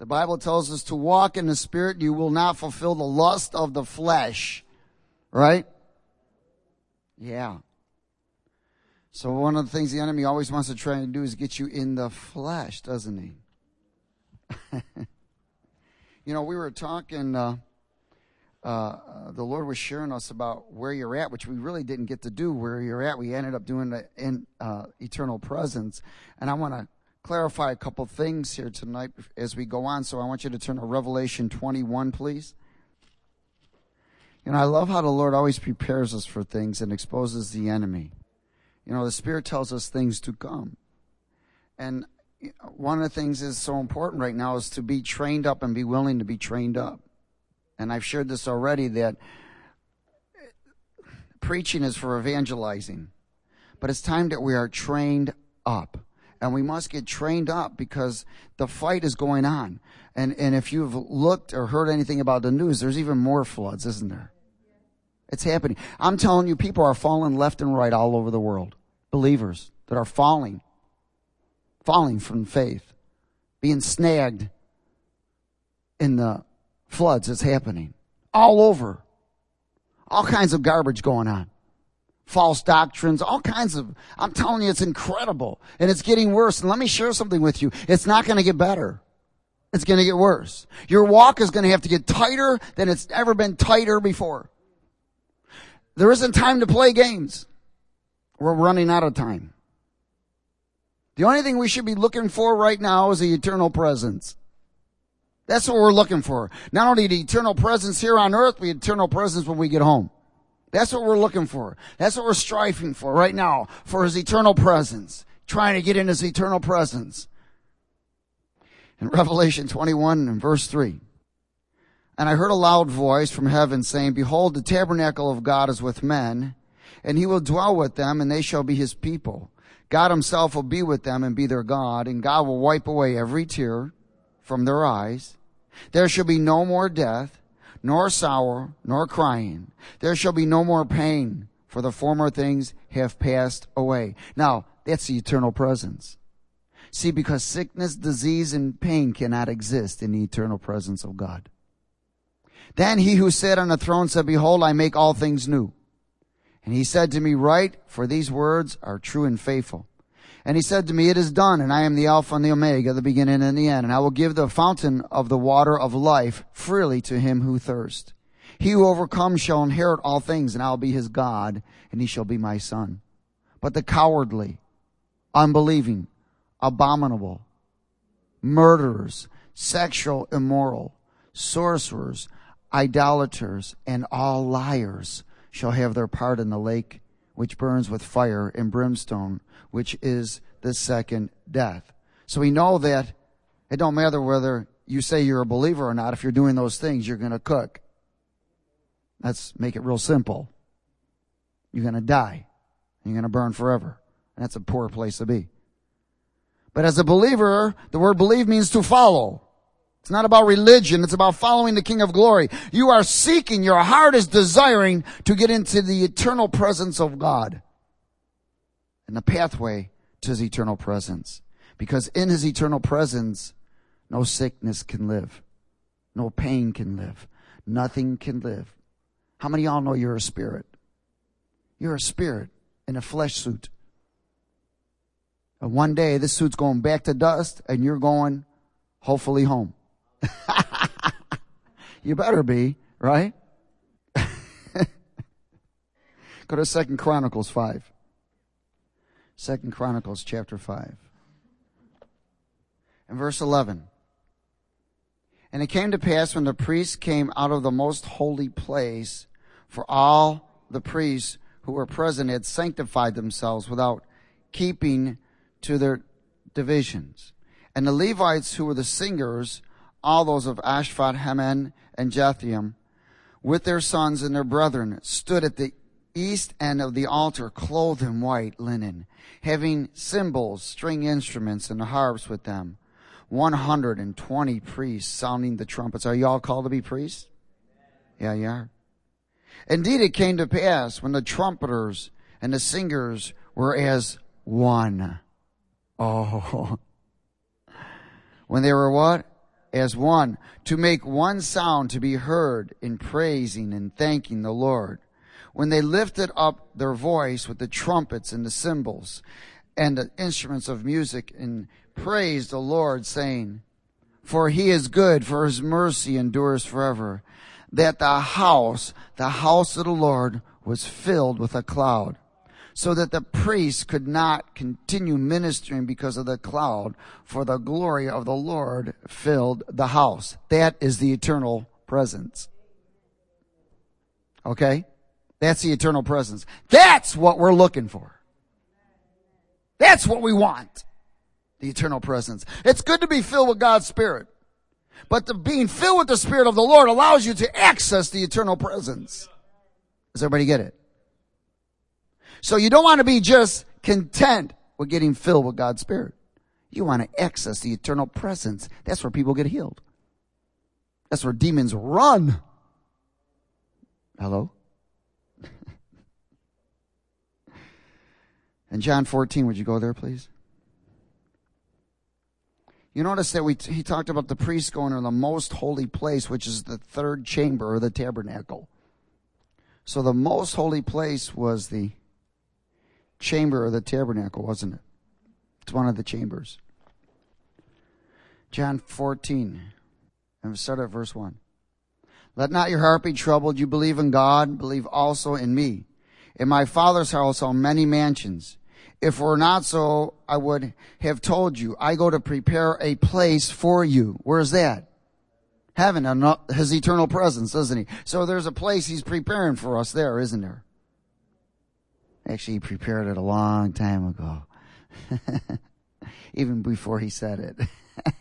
The Bible tells us to walk in the Spirit. You will not fulfill the lust of the flesh. Right? Yeah. So one of the things the enemy always wants to try and do is get you in the flesh, doesn't he? You know, we were talking, the Lord was sharing us about where you're at, which we really didn't get to do where you're at. We ended up doing the eternal presence. And I want to clarify a couple things here tonight as we go on. So I want you to turn to Revelation 21, please. You know, I love how the Lord always prepares us for things and exposes the enemy. You know, the Spirit tells us things to come. And one of the things that's so important right now is to be trained up and be willing to be trained up. And I've shared this already, that preaching is for evangelizing. But it's time that we are trained up. And we must get trained up because the fight is going on. And if you've looked or heard anything about the news, there's even more floods, isn't there? It's happening. I'm telling you, people are falling left and right all over the world. Believers that are falling from faith, being snagged in the floods that's happening all over. All kinds of garbage going on. False doctrines, all kinds of, I'm telling you, it's incredible. And it's getting worse. And let me share something with you. It's not going to get better. It's going to get worse. Your walk is going to have to get tighter than it's ever been tighter before. There isn't time to play games. We're running out of time. The only thing we should be looking for right now is the eternal presence. That's what we're looking for. Not only the eternal presence here on earth, but the eternal presence when we get home. That's what we're looking for. That's what we're striving for right now, for his eternal presence. Trying to get in his eternal presence. In Revelation 21 and verse 3. And I heard a loud voice from heaven saying, Behold, the tabernacle of God is with men, and he will dwell with them, and they shall be his people. God himself will be with them and be their God, and God will wipe away every tear from their eyes. There shall be no more death, nor sorrow, nor crying. There shall be no more pain, for the former things have passed away. Now, that's the eternal presence. See, because sickness, disease, and pain cannot exist in the eternal presence of God. Then he who sat on the throne said, Behold, I make all things new. And he said to me, Write, for these words are true and faithful. And he said to me, It is done, and I am the Alpha and the Omega, the beginning and the end. And I will give the fountain of the water of life freely to him who thirsts. He who overcomes shall inherit all things, and I will be his God, and he shall be my son. But the cowardly, unbelieving, abominable, murderers, sexual immoral, sorcerers, idolaters, and all liars shall have their part in the lake which burns with fire and brimstone, which is the second death. So we know that it don't matter whether you say you're a believer or not. If you're doing those things, you're going to cook. Let's make it real simple. You're going to die. You're going to burn forever. And that's a poor place to be. But as a believer, the word believe means to follow. It's not about religion. It's about following the King of Glory. You are seeking, your heart is desiring to get into the eternal presence of God. And the pathway to his eternal presence. Because in his eternal presence, no sickness can live. No pain can live. Nothing can live. How many of y'all know you're a spirit? You're a spirit in a flesh suit. And one day, this suit's going back to dust, and you're going, hopefully, home. You better be, right? Go to 2 Chronicles 5. 2 Chronicles chapter 5. And verse 11. And it came to pass when the priests came out of the most holy place, for all the priests who were present had sanctified themselves without keeping to their divisions. And the Levites who were the singers, all those of Ashvath, Heman, and Jethiam, with their sons and their brethren, stood at the east end of the altar, clothed in white linen, having cymbals, string instruments, and harps with them. 120 priests sounding the trumpets. Are you all called to be priests? Yeah, you are. Indeed, it came to pass when the trumpeters and the singers were as one. Oh. When they were what? as one, to make one sound to be heard in praising and thanking the Lord. When they lifted up their voice with the trumpets and the cymbals and the instruments of music and praised the Lord, saying, for he is good, for his mercy endures forever. That the house of the Lord was filled with a cloud, so that the priests could not continue ministering because of the cloud, for the glory of the Lord filled the house. That is the eternal presence. Okay? That's the eternal presence. That's what we're looking for. That's what we want. The eternal presence. It's good to be filled with God's Spirit. But being filled with the Spirit of the Lord allows you to access the eternal presence. Does everybody get it? So you don't want to be just content with getting filled with God's Spirit. You want to access the eternal presence. That's where people get healed. That's where demons run. Hello? In John 14, would you go there, please? You notice that he talked about the priest going to the most holy place, which is the third chamber or the tabernacle. So the most holy place was the chamber or the tabernacle, wasn't it? It's one of the chambers. John 14, and we'll start at verse 1. Let not your heart be troubled. You believe in God, believe also in me. In my Father's house are many mansions. If it were not so, I would have told you. I go to prepare a place for you. Where is that? Heaven, his eternal presence, doesn't he? So there's a place he's preparing for us there, isn't there? Actually, he prepared it a long time ago. Even before he said it.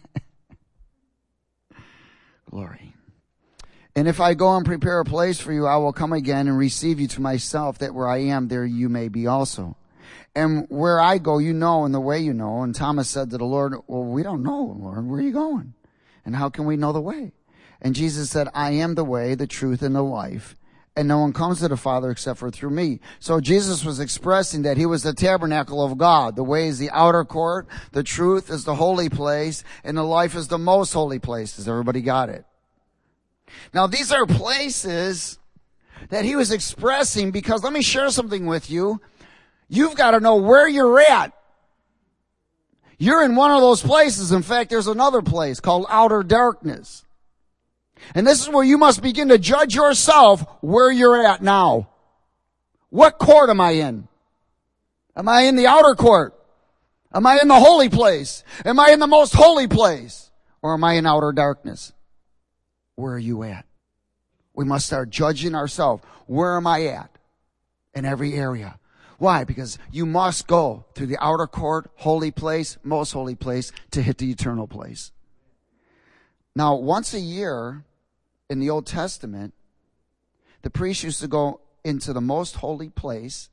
Glory. And if I go and prepare a place for you, I will come again and receive you to myself, that where I am, there you may be also. And where I go, you know, and the way you know. And Thomas said to the Lord, well, we don't know, Lord. Where are you going? And how can we know the way? And Jesus said, I am the way, the truth, and the life. And no one comes to the Father except for through me. So Jesus was expressing that he was the tabernacle of God. The way is the outer court. The truth is the holy place. And the life is the most holy place. Has everybody got it? Now, these are places that he was expressing because let me share something with you. You've got to know where you're at. You're in one of those places. In fact, there's another place called outer darkness. And this is where you must begin to judge yourself where you're at now. What court am I in? Am I in the outer court? Am I in the holy place? Am I in the most holy place? Or am I in outer darkness? Where are you at? We must start judging ourselves. Where am I at? In every area. Why? Because you must go through the outer court, holy place, most holy place, to hit the eternal place. Now, once a year in the Old Testament, the priest used to go into the most holy place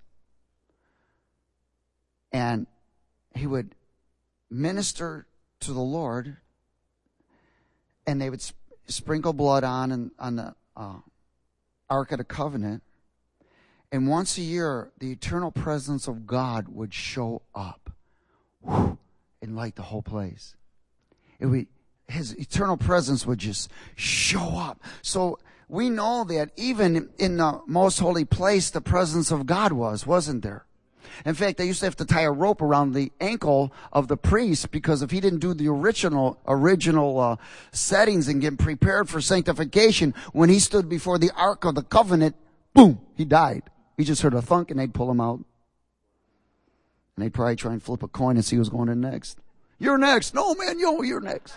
and he would minister to the Lord, and they would sprinkle blood on the Ark of the Covenant. And once a year, the eternal presence of God would show up and light the whole place. His eternal presence would just show up. So we know that even in the most holy place, the presence of God wasn't there? In fact, they used to have to tie a rope around the ankle of the priest because if he didn't do the original settings and get prepared for sanctification, when he stood before the Ark of the Covenant, boom, he died. He just heard a thunk and they'd pull him out. And they'd probably try and flip a coin and see who's going in next. You're next. No, man, you're next.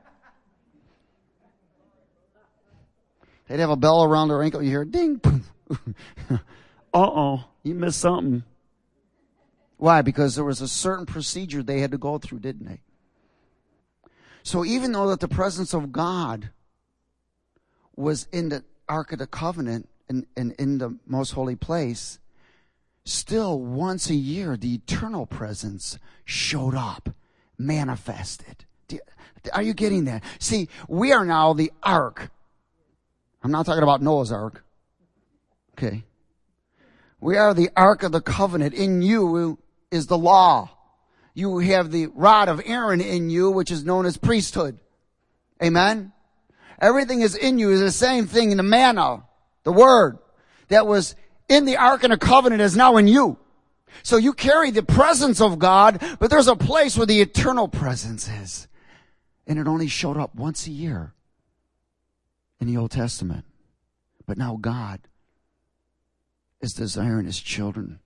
They'd have a bell around their ankle. You hear ding, boom. Uh-oh, you missed something. Why? Because there was a certain procedure they had to go through, didn't they? So even though that the presence of God was in the Ark of the Covenant and in the most holy place, still once a year the eternal presence showed up, manifested. Are you getting that? See, we are now the Ark. I'm not talking about Noah's Ark. Okay. We are the Ark of the Covenant. In you is the law. You have the rod of Aaron in you, which is known as priesthood. Amen? Everything is in you is the same thing in the manna, the word that was in the Ark and the Covenant is now in you. So you carry the presence of God, but there's a place where the eternal presence is. And it only showed up once a year in the Old Testament. But now God is desiring his children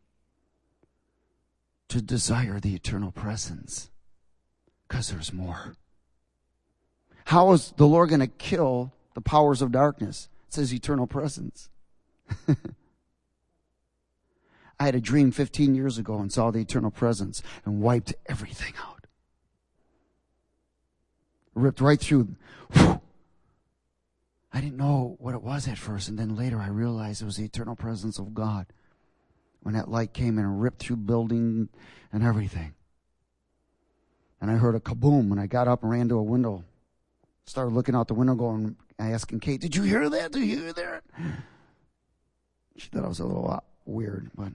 to desire the eternal presence because there's more. How is the Lord going to kill the powers of darkness? It says eternal presence. I had a dream 15 years ago and saw the eternal presence and wiped everything out. Ripped right through. Whew. I didn't know what it was at first, and then later I realized it was the eternal presence of God. When that light came in and ripped through building and everything. And I heard a kaboom, and I got up and ran to a window. Started looking out the window going, asking Kate, did you hear that? Did you hear that? She thought I was a little weird, but.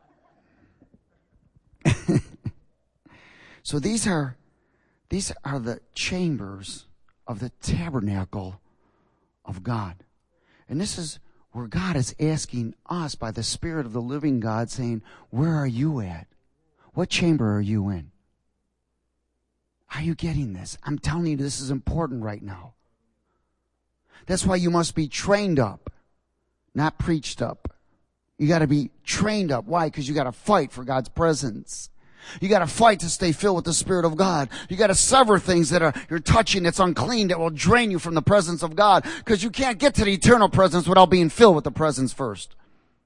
So these are the chambers of the tabernacle of God. And this is where God is asking us by the Spirit of the living God, saying, where are you at? What chamber are you in? Are you getting this? I'm telling you, this is important right now. That's why you must be trained up, not preached up. You got to be trained up. Why? Because you got to fight for God's presence. You got to fight to stay filled with the Spirit of God. You got to sever things that you're touching that's unclean that will drain you from the presence of God, because you can't get to the eternal presence without being filled with the presence first.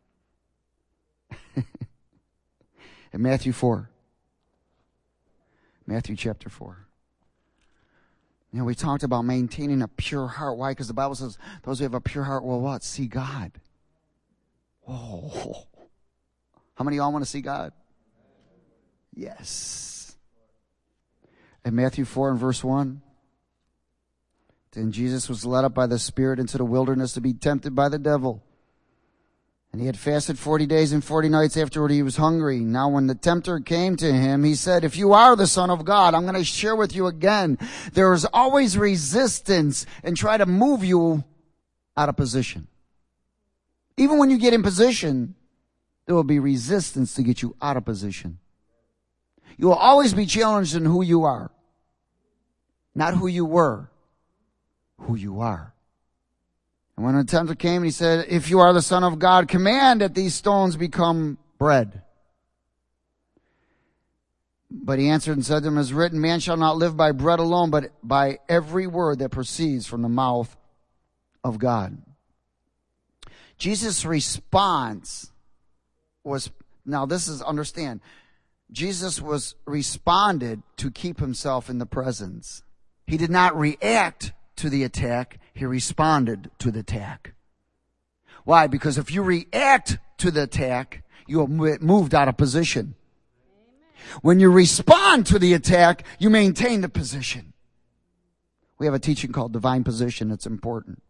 In Matthew 4. Matthew chapter 4. You know, we talked about maintaining a pure heart. Why? Because the Bible says those who have a pure heart will what? See God. Whoa. How many of y'all want to see God? Yes. In Matthew 4 and verse 1. Then Jesus was led up by the Spirit into the wilderness to be tempted by the devil. And he had fasted 40 days and 40 nights. Afterward he was hungry. Now when the tempter came to him, he said, if you are the Son of God, I'm going to share with you again. There is always resistance and try to move you out of position. Even when you get in position, there will be resistance to get you out of position. You will always be challenged in who you are. Not who you were. Who you are. And when the tempter came, he said, if you are the Son of God, command that these stones become bread. But he answered and said to him, as written, man shall not live by bread alone, but by every word that proceeds from the mouth of God. Jesus' response was, now this is, understand, Jesus was responded to keep himself in the presence. He did not react to the attack. He responded to the attack. Why? Because if you react to the attack, you are moved out of position. When you respond to the attack, you maintain the position. We have a teaching called divine position. It's important.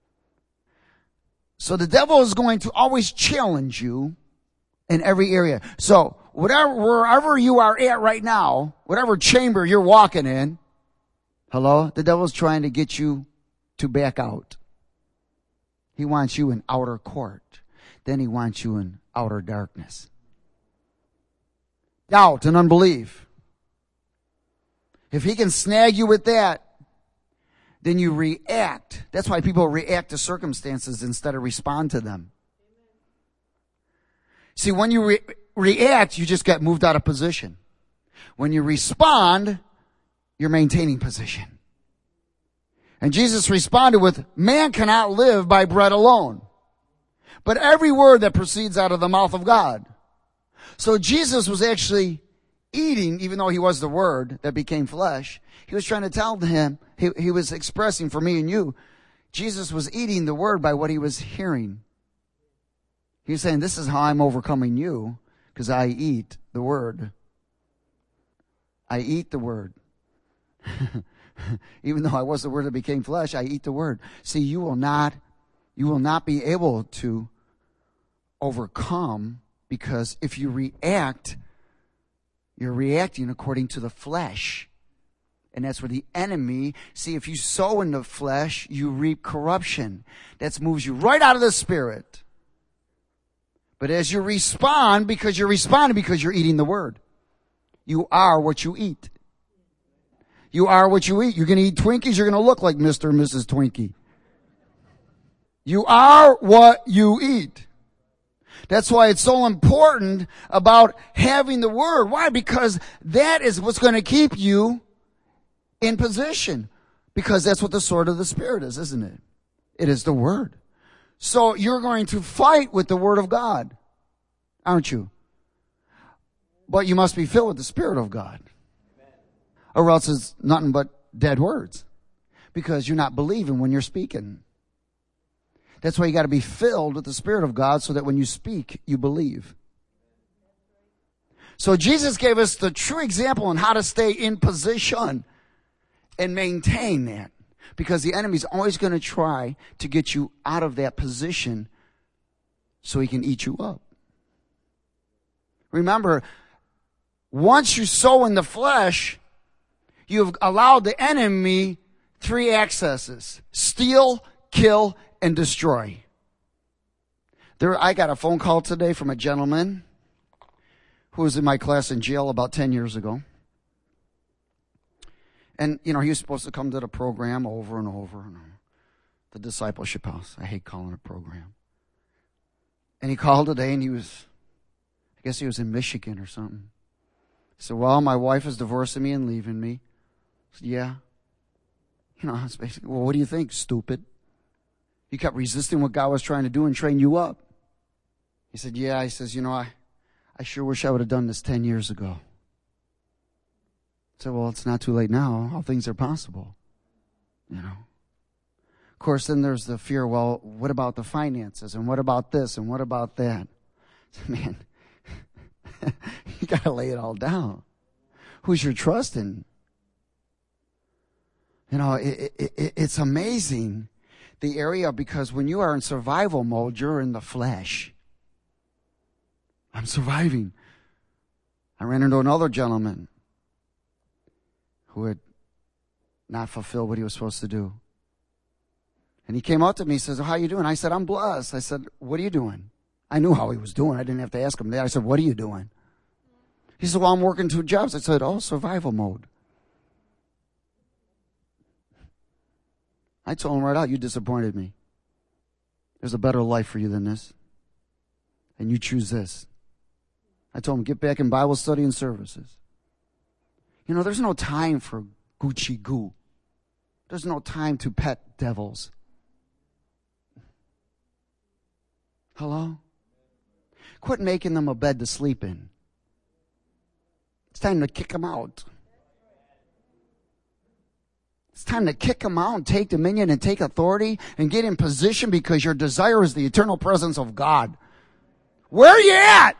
So the devil is going to always challenge you in every area. So wherever you are at right now, whatever chamber you're walking in, hello, the devil's trying to get you to back out. He wants you in outer court. Then he wants you in outer darkness. Doubt and unbelief. If he can snag you with that, then you react. That's why people react to circumstances instead of respond to them. See, when you react, you just get moved out of position. When you respond, you're maintaining position. And Jesus responded with, man cannot live by bread alone, but every word that proceeds out of the mouth of God. So Jesus was actually eating, even though he was the Word that became flesh. He was trying to tell him, he was expressing for me and you, Jesus was eating the Word by what he was hearing. He was saying, this is how I'm overcoming you, because I eat the Word. I eat the Word. Even though I was the Word that became flesh, I eat the Word. See, you will not be able to overcome, because if you react, you're reacting according to the flesh And that's where the enemy, see, if you sow in the flesh, you reap corruption. That moves you right out of the Spirit. But as you respond, because you're responding because you're eating the Word. You are what you eat. You are what you eat. You're going to eat Twinkies, you're going to look like Mr. and Mrs. Twinkie. You are what you eat. That's why it's so important about having the Word. Why? Because that is what's going to keep you in position. Because that's what the sword of the Spirit is, isn't it? It is the Word. So you're going to fight with the Word of God, aren't you? But you must be filled with the Spirit of God. Or else it's nothing but dead words. Because you're not believing when you're speaking. That's why you got to be filled with the Spirit of God so that when you speak, you believe. So Jesus gave us the true example on how to stay in position and maintain that. Because the enemy's always going to try to get you out of that position so he can eat you up. Remember, once you sow in the flesh, you've allowed the enemy 3 accesses: steal, kill, and destroy. I got a phone call today from a gentleman who was in my class in jail about 10 years ago. And, he was supposed to come to the program over and over. The discipleship house. I hate calling it a program. And he called today and I guess he was in Michigan or something. He said, well, my wife is divorcing me and leaving me. I said, yeah. It's basically, well, what do you think, stupid? You kept resisting what God was trying to do and train you up. He said, yeah. He says, I sure wish I would have done this 10 years ago. I said, well, it's not too late now. All things are possible. Of course, then there's the fear, well, what about the finances? And what about this? And what about that? I said, man, you got to lay it all down. Who's your trust in? It's amazing. The area, because when you are in survival mode, you're in the flesh. I'm surviving. I ran into another gentleman who had not fulfilled what he was supposed to do. And he came up to me and says, how you doing? I said, I'm blessed. I said, what are you doing? I knew how he was doing. I didn't have to ask him that. I said, what are you doing? He said, well, I'm working 2 jobs. I said, survival mode. I told him right out, you disappointed me. There's a better life for you than this. And you choose this. I told him, get back in Bible study and services. There's no time for Gucci goo. There's no time to pet devils. Hello? Quit making them a bed to sleep in. It's time to kick them out. It's time to kick them out and take dominion and take authority and get in position, because your desire is the eternal presence of God. Where are you at?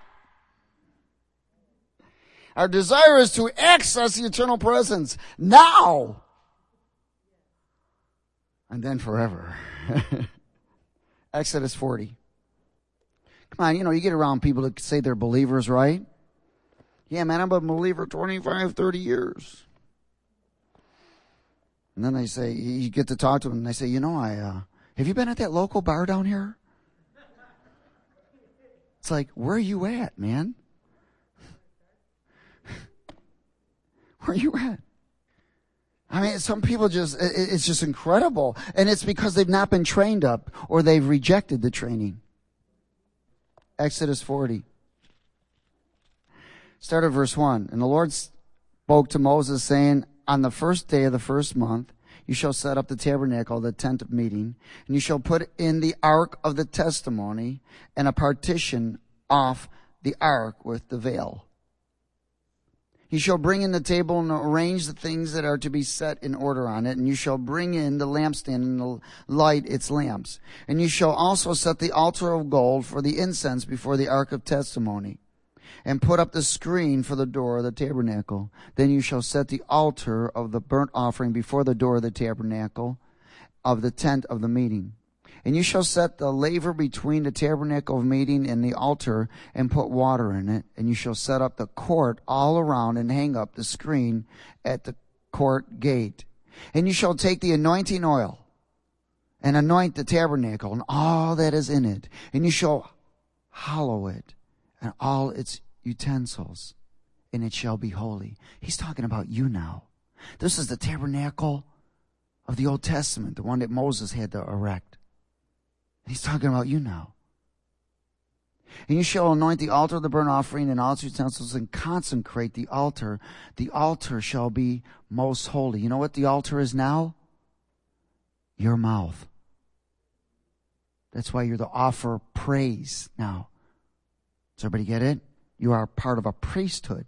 Our desire is to access the eternal presence now and then forever. Exodus 40. Come on, you get around people that say they're believers, right? Yeah, man, I'm a believer 25, 30 years. And then they say, you get to talk to them, and they say, have you been at that local bar down here? It's like, where are you at, man? Where are you at? I mean, some people it's just incredible. And it's because they've not been trained up, or they've rejected the training. Exodus 40. Start at verse 1. And the Lord spoke to Moses, saying, on the first day of the first month, you shall set up the tabernacle, the tent of meeting, and you shall put in the ark of the testimony and a partition off the ark with the veil. You shall bring in the table and arrange the things that are to be set in order on it, and you shall bring in the lampstand and light its lamps. And you shall also set the altar of gold for the incense before the ark of testimony, and put up the screen for the door of the tabernacle. Then you shall set the altar of the burnt offering before the door of the tabernacle of the tent of the meeting. And you shall set the laver between the tabernacle of meeting and the altar, and put water in it. And you shall set up the court all around, and hang up the screen at the court gate. And you shall take the anointing oil and anoint the tabernacle and all that is in it. And you shall hallow it and all its utensils, and it shall be holy. He's talking about you now. This is the tabernacle of the Old Testament, the one that Moses had to erect. And he's talking about you now. And you shall anoint the altar of the burnt offering and all its utensils and consecrate the altar. The altar shall be most holy. You know what the altar is now? Your mouth. That's why you're to offer praise now. Does everybody get it? You are part of a priesthood.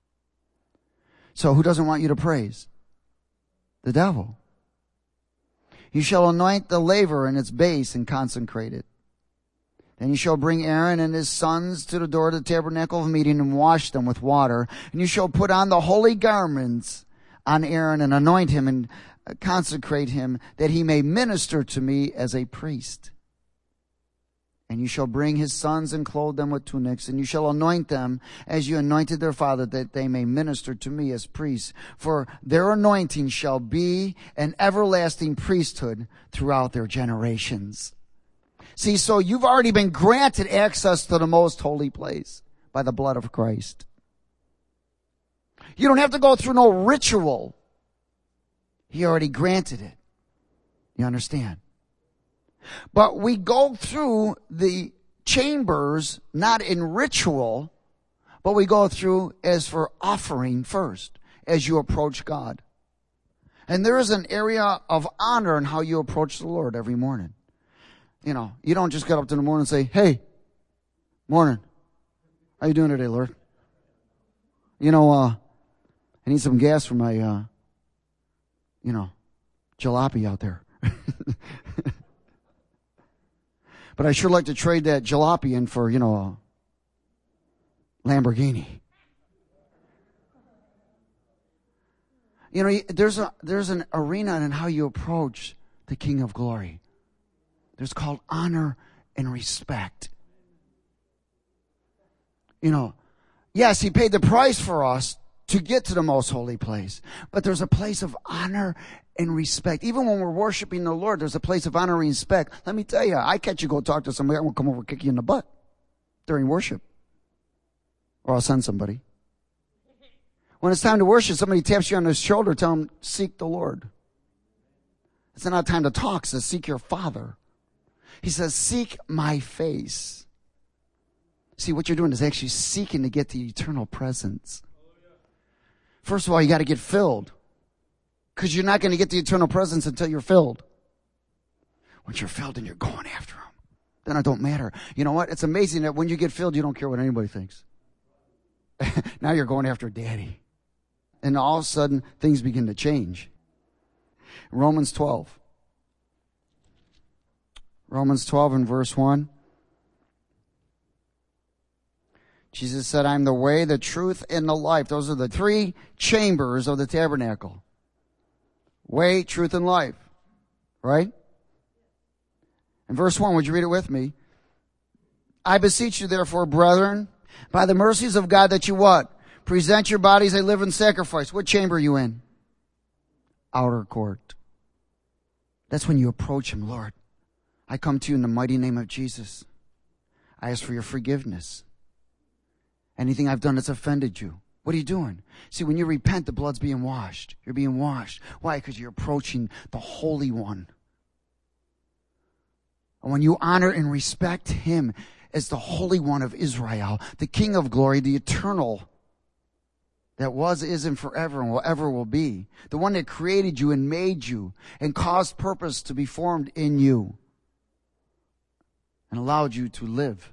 So who doesn't want you to praise? The devil. You shall anoint the laver in its base and consecrate it. Then you shall bring Aaron and his sons to the door of the tabernacle of meeting and wash them with water. And you shall put on the holy garments on Aaron and anoint him and consecrate him that he may minister to me as a priest. And you shall bring his sons and clothe them with tunics, and you shall anoint them as you anointed their father, that they may minister to me as priests. For their anointing shall be an everlasting priesthood throughout their generations. See, so you've already been granted access to the most holy place by the blood of Christ. You don't have to go through no ritual. He already granted it. You understand? But we go through the chambers not in ritual, but we go through as for offering first as you approach God. And there is an area of honor in how you approach the Lord every morning. You know, you don't just get up in the morning and say, "Hey, morning. How you doing today, Lord? You know, I need some gas for my, jalopy out there." But I sure like to trade that jalopy in for, a Lamborghini. You know, there's an arena in how you approach the King of Glory. There's called honor and respect. You know, yes, he paid the price for us to get to the most holy place. But there's a place of honor and respect. Even when we're worshiping the Lord, there's a place of honor and respect. Let me tell you, I catch you go talk to somebody, I will come over and kick you in the butt during worship. Or I'll send somebody. When it's time to worship, somebody taps you on the shoulder, tell them, seek the Lord. It's not time to talk, it says, seek your Father. He says, seek my face. See, what you're doing is actually seeking to get the eternal presence. First of all, you got to get filled. Because you're not going to get the eternal presence until you're filled. Once you're filled and you're going after him, then it don't matter. You know what? It's amazing that when you get filled, you don't care what anybody thinks. Now you're going after Daddy. And all of a sudden, things begin to change. Romans 12. Romans 12 and verse 1. Jesus said, "I'm the way, the truth, and the life." Those are the three chambers of the tabernacle. Way, truth, and life. Right? In verse 1, would you read it with me? "I beseech you, therefore, brethren, by the mercies of God, that you what? Present your bodies a living sacrifice." What chamber are you in? Outer court. That's when you approach him. "Lord, I come to you in the mighty name of Jesus. I ask for your forgiveness. Anything I've done that's offended you." What are you doing? See, when you repent, the blood's being washed. You're being washed. Why? Because you're approaching the Holy One. And when you honor and respect him as the Holy One of Israel, the King of Glory, the eternal, that was, is, and forever and will ever will be, the one that created you and made you and caused purpose to be formed in you and allowed you to live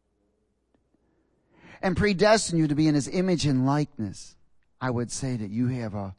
and predestined you to be in his image and likeness, I would say that you have a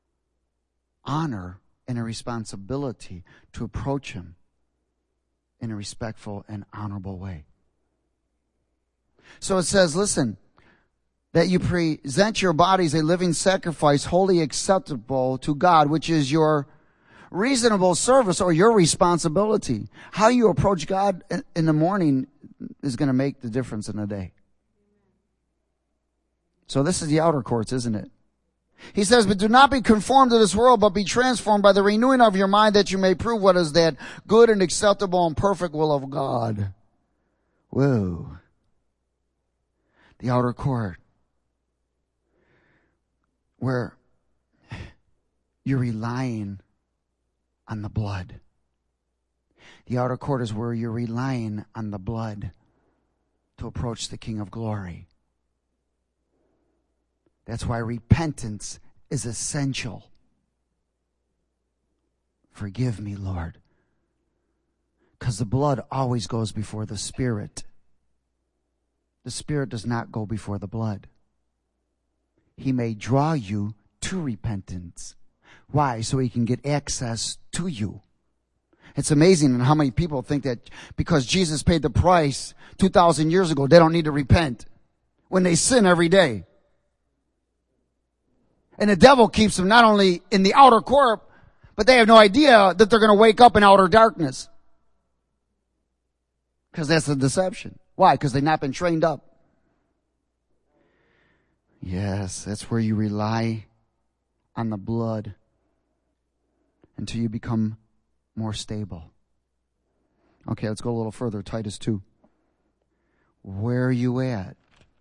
honor and a responsibility to approach him in a respectful and honorable way. So it says, listen, that you present your bodies a living sacrifice, wholly acceptable to God, which is your reasonable service or your responsibility. How you approach God in the morning is going to make the difference in the day. So this is the outer courts, isn't it? He says, but do not be conformed to this world, but be transformed by the renewing of your mind, that you may prove what is that good and acceptable and perfect will of God. Whoa. The outer court, where you're relying on the blood. The outer court is where you're relying on the blood to approach the King of Glory. That's why repentance is essential. Forgive me, Lord. Because the blood always goes before the Spirit. The Spirit does not go before the blood. He may draw you to repentance. Why? So he can get access to you. It's amazing how many people think that because Jesus paid the price 2,000 years ago, they don't need to repent when they sin every day. And the devil keeps them not only in the outer court, but they have no idea that they're going to wake up in outer darkness. Because that's the deception. Why? Because they've not been trained up. Yes, that's where you rely on the blood until you become more stable. Okay, let's go a little further. Titus 2. Where are you at?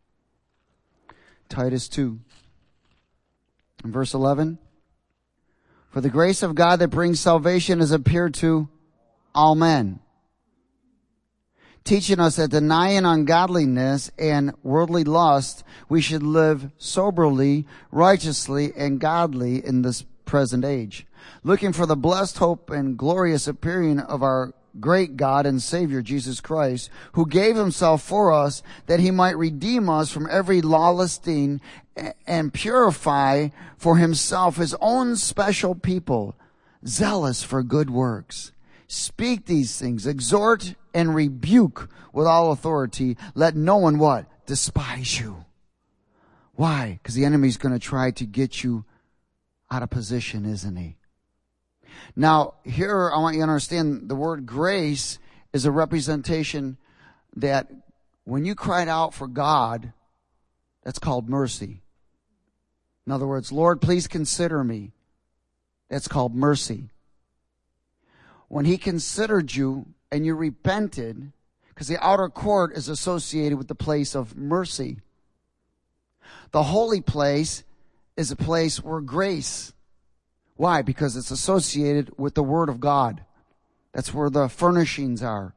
Titus 2. In verse 11. For the grace of God that brings salvation has appeared to all men, teaching us that denying ungodliness and worldly lust, we should live soberly, righteously, and godly in this present age, looking for the blessed hope and glorious appearing of our great God and Savior, Jesus Christ, who gave himself for us that he might redeem us from every lawless thing and purify for himself his own special people, zealous for good works. Speak these things, exhort and rebuke with all authority. Let no one what? Despise you. Why? Because the enemy's going to try to get you out of position, isn't he? Now, here I want you to understand the word grace is a representation that when you cried out for God, that's called mercy. In other words, Lord, please consider me. That's called mercy. When he considered you and you repented, because the outer court is associated with the place of mercy. The holy place is a place where grace. Why? Because it's associated with the Word of God. That's where the furnishings are.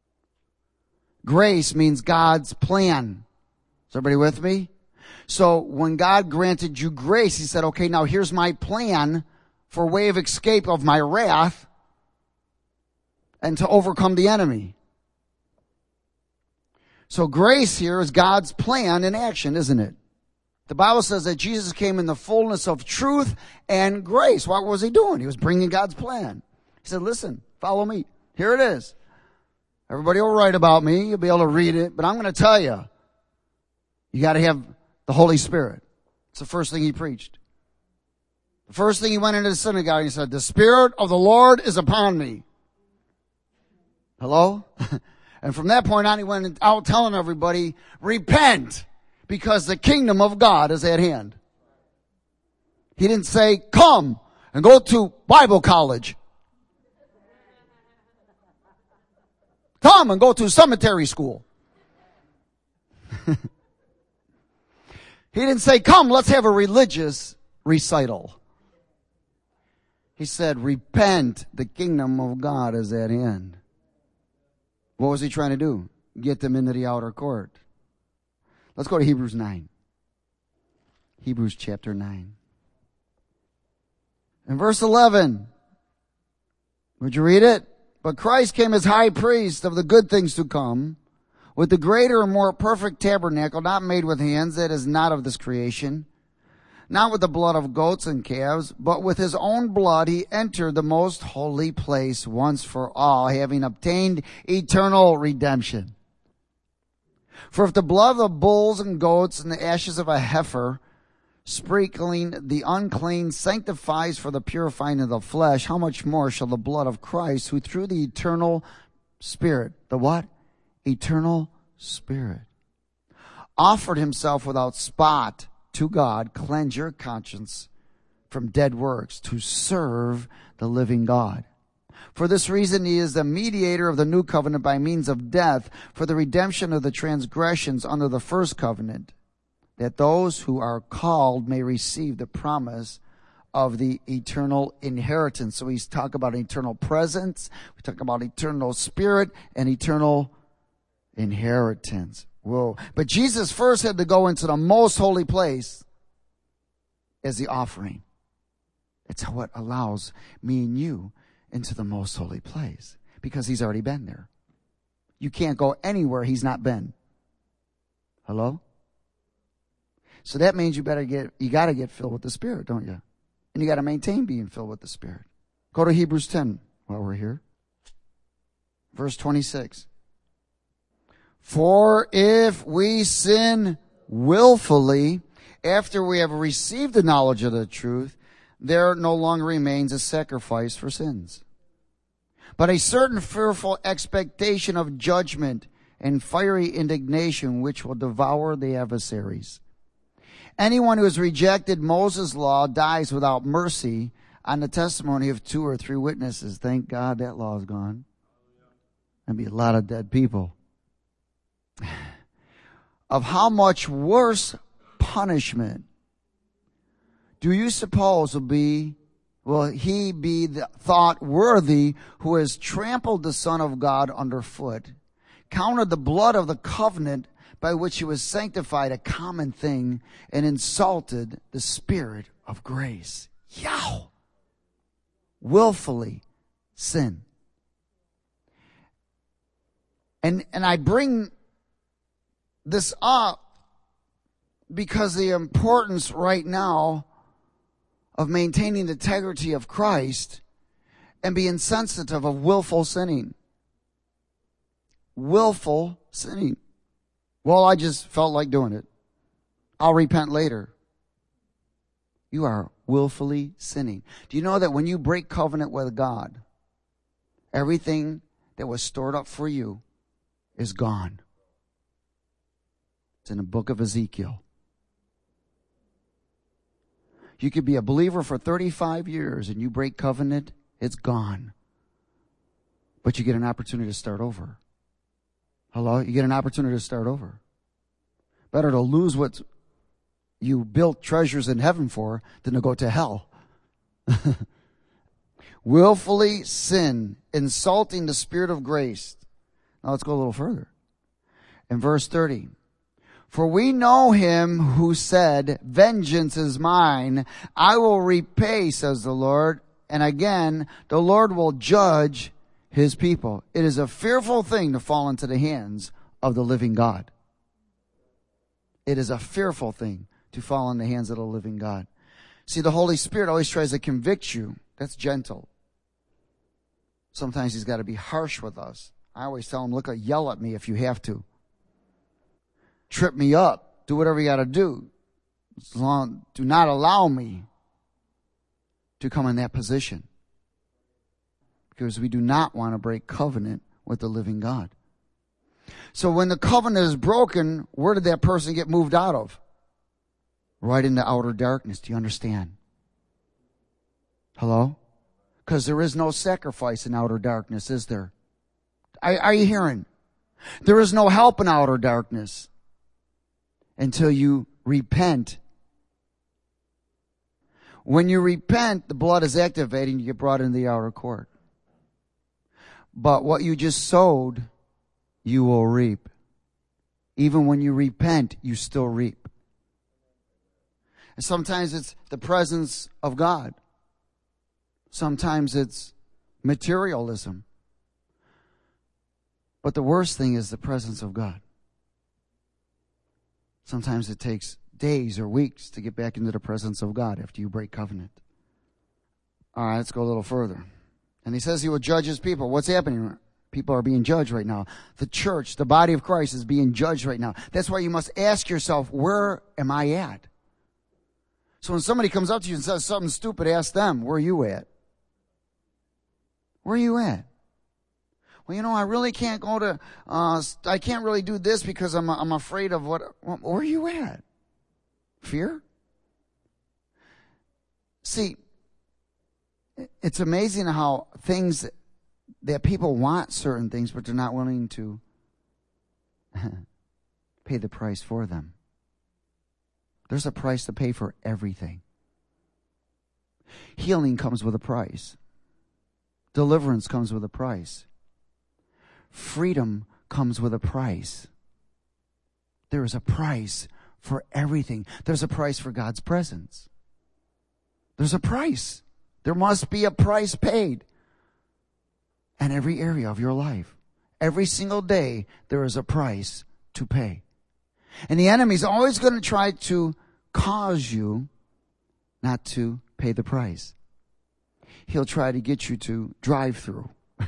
Grace means God's plan. Is everybody with me? So when God granted you grace, he said, okay, now here's my plan for a way of escape of my wrath and to overcome the enemy. So grace here is God's plan in action, isn't it? The Bible says that Jesus came in the fullness of truth and grace. What was he doing? He was bringing God's plan. He said, listen, follow me. Here it is. Everybody will write about me. You'll be able to read it. But I'm going to tell you, you got to have the Holy Spirit. It's the first thing he preached. The first thing he went into the synagogue and he said, the Spirit of the Lord is upon me. Hello? And from that point on, he went out telling everybody, repent, because the kingdom of God is at hand. He didn't say, come and go to Bible college. Come and go to cemetery school. He didn't say, come, let's have a religious recital. He said, repent, the kingdom of God is at hand. What was he trying to do? Get them into the outer court. Let's go to Hebrews 9. Hebrews chapter 9. In verse 11, would you read it? But Christ came as high priest of the good things to come, with the greater and more perfect tabernacle, not made with hands, that is not of this creation, not with the blood of goats and calves, but with his own blood he entered the most holy place once for all, having obtained eternal redemption. For if the blood of bulls and goats and the ashes of a heifer, sprinkling the unclean, sanctifies for the purifying of the flesh, how much more shall the blood of Christ, who through the eternal Spirit, the what? Eternal Spirit, offered himself without spot to God, cleanse your conscience from dead works to serve the living God. For this reason, he is the mediator of the new covenant by means of death for the redemption of the transgressions under the first covenant, that those who are called may receive the promise of the eternal inheritance. So he's talking about eternal presence, we talk about eternal spirit, and eternal inheritance. Whoa. But Jesus first had to go into the most holy place as the offering. It's what allows me and you into the most holy place, because he's already been there. You can't go anywhere he's not been. Hello? So that means you got to get filled with the Spirit, don't you? And you got to maintain being filled with the Spirit. Go to Hebrews 10 while we're here. Verse 26. For if we sin willfully after we have received the knowledge of the truth, there no longer remains a sacrifice for sins, but a certain fearful expectation of judgment and fiery indignation which will devour the adversaries. Anyone who has rejected Moses' law dies without mercy on the testimony of 2 or 3 witnesses. Thank God that law is gone. There'd be a lot of dead people. Of how much worse punishment do you suppose will he be thought worthy who has trampled the Son of God underfoot, counted the blood of the covenant by which he was sanctified a common thing, and insulted the Spirit of grace? Yow! Willfully sin. And I bring this up because the importance right now of maintaining the integrity of Christ and being sensitive of willful sinning. Willful sinning. Well, I just felt like doing it. I'll repent later. You are willfully sinning. Do you know that when you break covenant with God, everything that was stored up for you is gone? It's in the book of Ezekiel. You could be a believer for 35 years and you break covenant, it's gone. But you get an opportunity to start over. Hello? You get an opportunity to start over. Better to lose what you built treasures in heaven for than to go to hell. Willfully sin, insulting the Spirit of grace. Now let's go a little further. In verse 30. For we know him who said, vengeance is mine, I will repay, says the Lord. And again, the Lord will judge his people. It is a fearful thing to fall into the hands of the living God. It is a fearful thing to fall in the hands of the living God. See, the Holy Spirit always tries to convict you. That's gentle. Sometimes he's got to be harsh with us. I always tell him, look, yell at me if you have to. Trip me up. Do whatever you got to do. Do not allow me to come in that position. Because we do not want to break covenant with the living God. So when the covenant is broken, where did that person get moved out of? Right into outer darkness. Do you understand? Hello? Because there is no sacrifice in outer darkness, is there? Are you hearing? There is no help in outer darkness until you repent. When you repent, the blood is activating, you get brought into the outer court. But what you just sowed, you will reap. Even when you repent, you still reap. And sometimes it's the presence of God. Sometimes it's materialism. But the worst thing is the presence of God. Sometimes it takes days or weeks to get back into the presence of God after you break covenant. All right, let's go a little further. And he says he will judge his people. What's happening? People are being judged right now. The church, the body of Christ, is being judged right now. That's why you must ask yourself, where am I at? So when somebody comes up to you and says something stupid, ask them, where are you at? Where are you at? Well, I really can't go to, I can't really do this because I'm afraid of what, where are you at? Fear? See, it's amazing how things that people want certain things, but they're not willing to pay the price for them. There's a price to pay for everything. Healing comes with a price. Deliverance comes with a price. Freedom comes with a price. There is a price for everything. There's a price for God's presence. There's a price. There must be a price paid in every area of your life. Every single day, there is a price to pay. And the enemy's always going to try to cause you not to pay the price. He'll try to get you to drive through,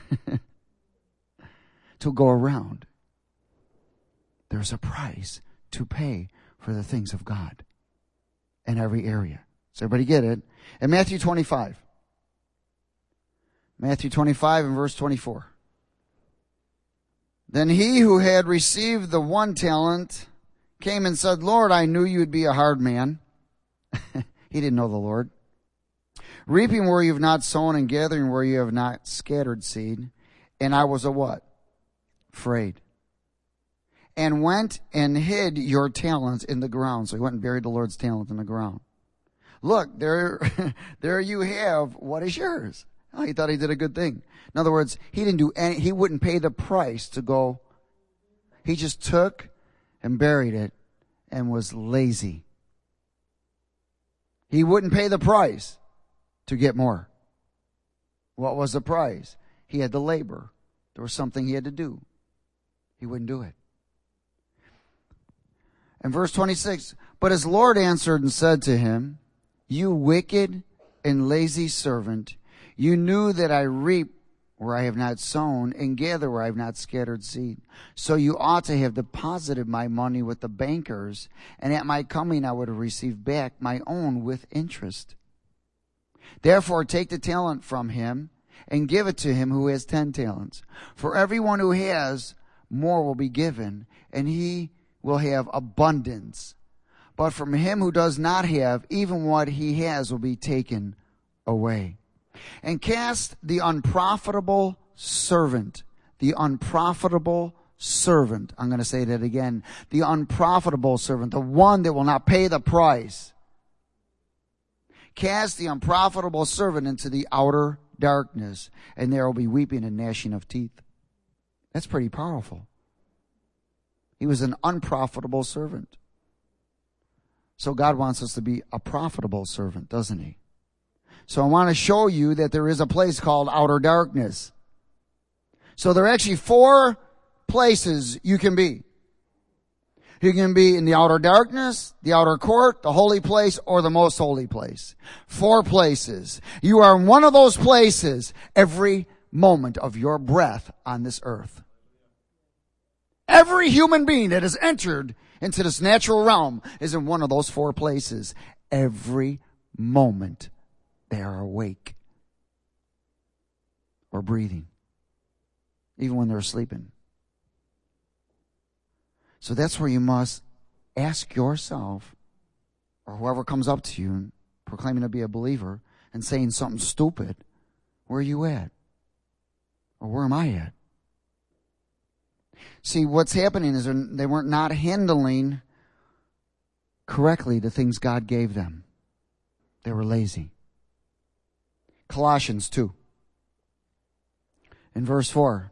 to go around. There's a price to pay for the things of God in every area. Does everybody get it? In Matthew 25. Matthew 25 and verse 24. Then he who had received the 1 talent came and said, Lord, I knew you'd be a hard man. He didn't know the Lord. Reaping where you have not sown and gathering where you have not scattered seed. And I was a what? Afraid. And went and hid your talents in the ground. So he went and buried the Lord's talent in the ground. Look, there you have what is yours. Oh, he thought he did a good thing. In other words, he wouldn't pay the price to go. He just took and buried it and was lazy. He wouldn't pay the price to get more. What was the price? He had to labor. There was something he had to do. He wouldn't do it. And verse 26, but his Lord answered and said to him, you wicked and lazy servant, you knew that I reap where I have not sown and gather where I have not scattered seed. So you ought to have deposited my money with the bankers, and at my coming I would have received back my own with interest. Therefore take the talent from him and give it to him who has 10 talents. For everyone who has, more will be given, and he will have abundance. But from him who does not have, even what he has will be taken away. And cast the unprofitable servant, I'm going to say that again, the unprofitable servant, the one that will not pay the price. Cast the unprofitable servant into the outer darkness, and there will be weeping and gnashing of teeth. That's pretty powerful. He was an unprofitable servant. So God wants us to be a profitable servant, doesn't he? So I want to show you that there is a place called outer darkness. So there are actually 4 places you can be. You can be in the outer darkness, the outer court, the holy place, or the most holy place. 4 places. You are in one of those places every moment of your breath on this earth. Every human being that has entered into this natural realm is in one of those 4 places. Every moment they are awake or breathing, even when they're sleeping. So that's where you must ask yourself, or whoever comes up to you and proclaiming to be a believer and saying something stupid, where are you at? Or where am I at? See, what's happening is they weren't not handling correctly the things God gave them. They were lazy. Colossians 2. In verse 4.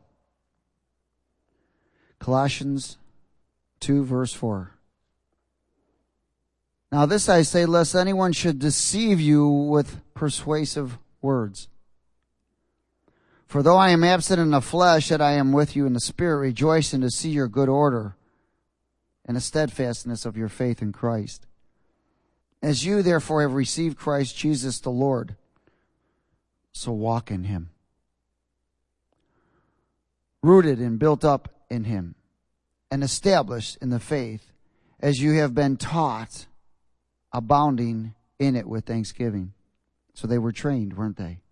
Colossians 2 verse 4. Now this I say, lest anyone should deceive you with persuasive words. For though I am absent in the flesh, yet I am with you in the spirit, rejoicing to see your good order and the steadfastness of your faith in Christ. As you therefore have received Christ Jesus the Lord, so walk in him. Rooted and built up in him, and established in the faith, as you have been taught, abounding in it with thanksgiving. So they were trained, weren't they?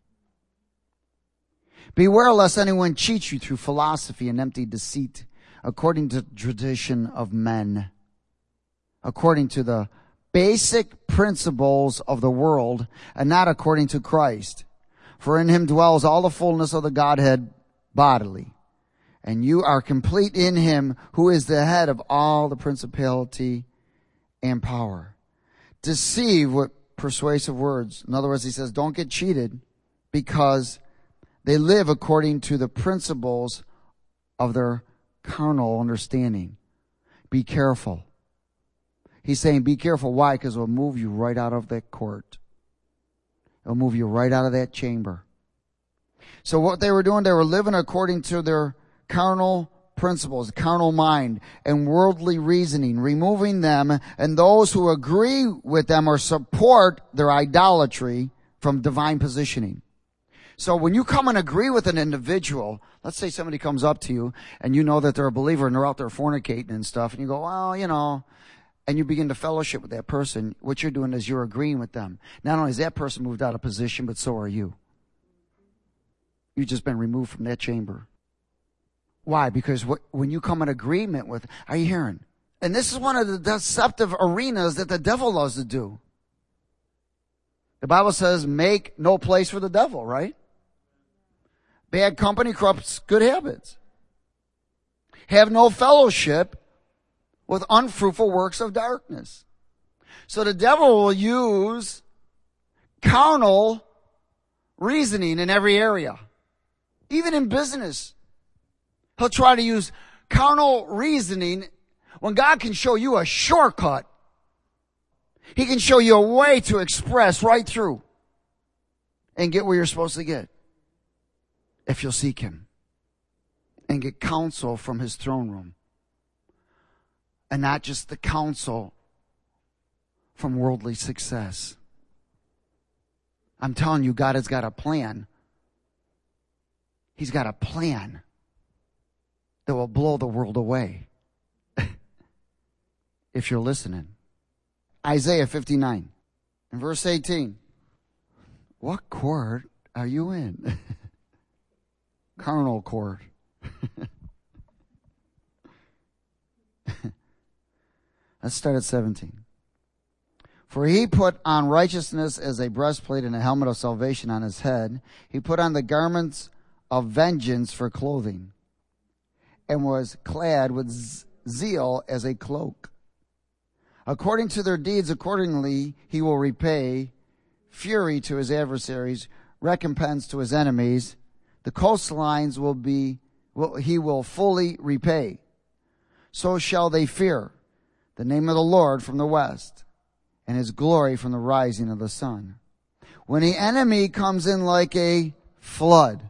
Beware lest anyone cheat you through philosophy and empty deceit, according to tradition of men, according to the basic principles of the world and not according to Christ. For in him dwells all the fullness of the Godhead bodily. And you are complete in him who is the head of all the principality and power. Deceive with persuasive words. In other words, he says, don't get cheated because they live according to the principles of their carnal understanding. Be careful. He's saying be careful. Why? Because it will move you right out of that court. It'll move you right out of that chamber. So what they were doing, they were living according to their carnal principles, carnal mind, and worldly reasoning, removing them and those who agree with them or support their idolatry from divine positioning. So when you come and agree with an individual, let's say somebody comes up to you and you know that they're a believer and they're out there fornicating and stuff, and you go, well, you know, and you begin to fellowship with that person, what you're doing is you're agreeing with them. Not only is that person moved out of position, but so are you. You've just been removed from that chamber. Why? Because when you come in agreement with, are you hearing? And this is one of the deceptive arenas that the devil loves to do. The Bible says, make no place for the devil, right? Bad company corrupts good habits. Have no fellowship with unfruitful works of darkness. So the devil will use carnal reasoning in every area. Even in business. He'll try to use carnal reasoning when God can show you a shortcut. He can show you a way to express right through and get where you're supposed to get. If you'll seek him and get counsel from his throne room. And not just the counsel from worldly success. I'm telling you, God has got a plan. He's got a plan that will blow the world away. If you're listening. Isaiah 59 and verse 18. What court are you in? Carnal court. Let's start at 17. For he put on righteousness as a breastplate and a helmet of salvation on his head. He put on the garments of vengeance for clothing and was clad with zeal as a cloak. According to their deeds, accordingly, he will repay fury to his adversaries, recompense to his enemies. The coastlines he will fully repay. So shall they fear the name of the Lord from the west, and his glory from the rising of the sun. When the enemy comes in like a flood.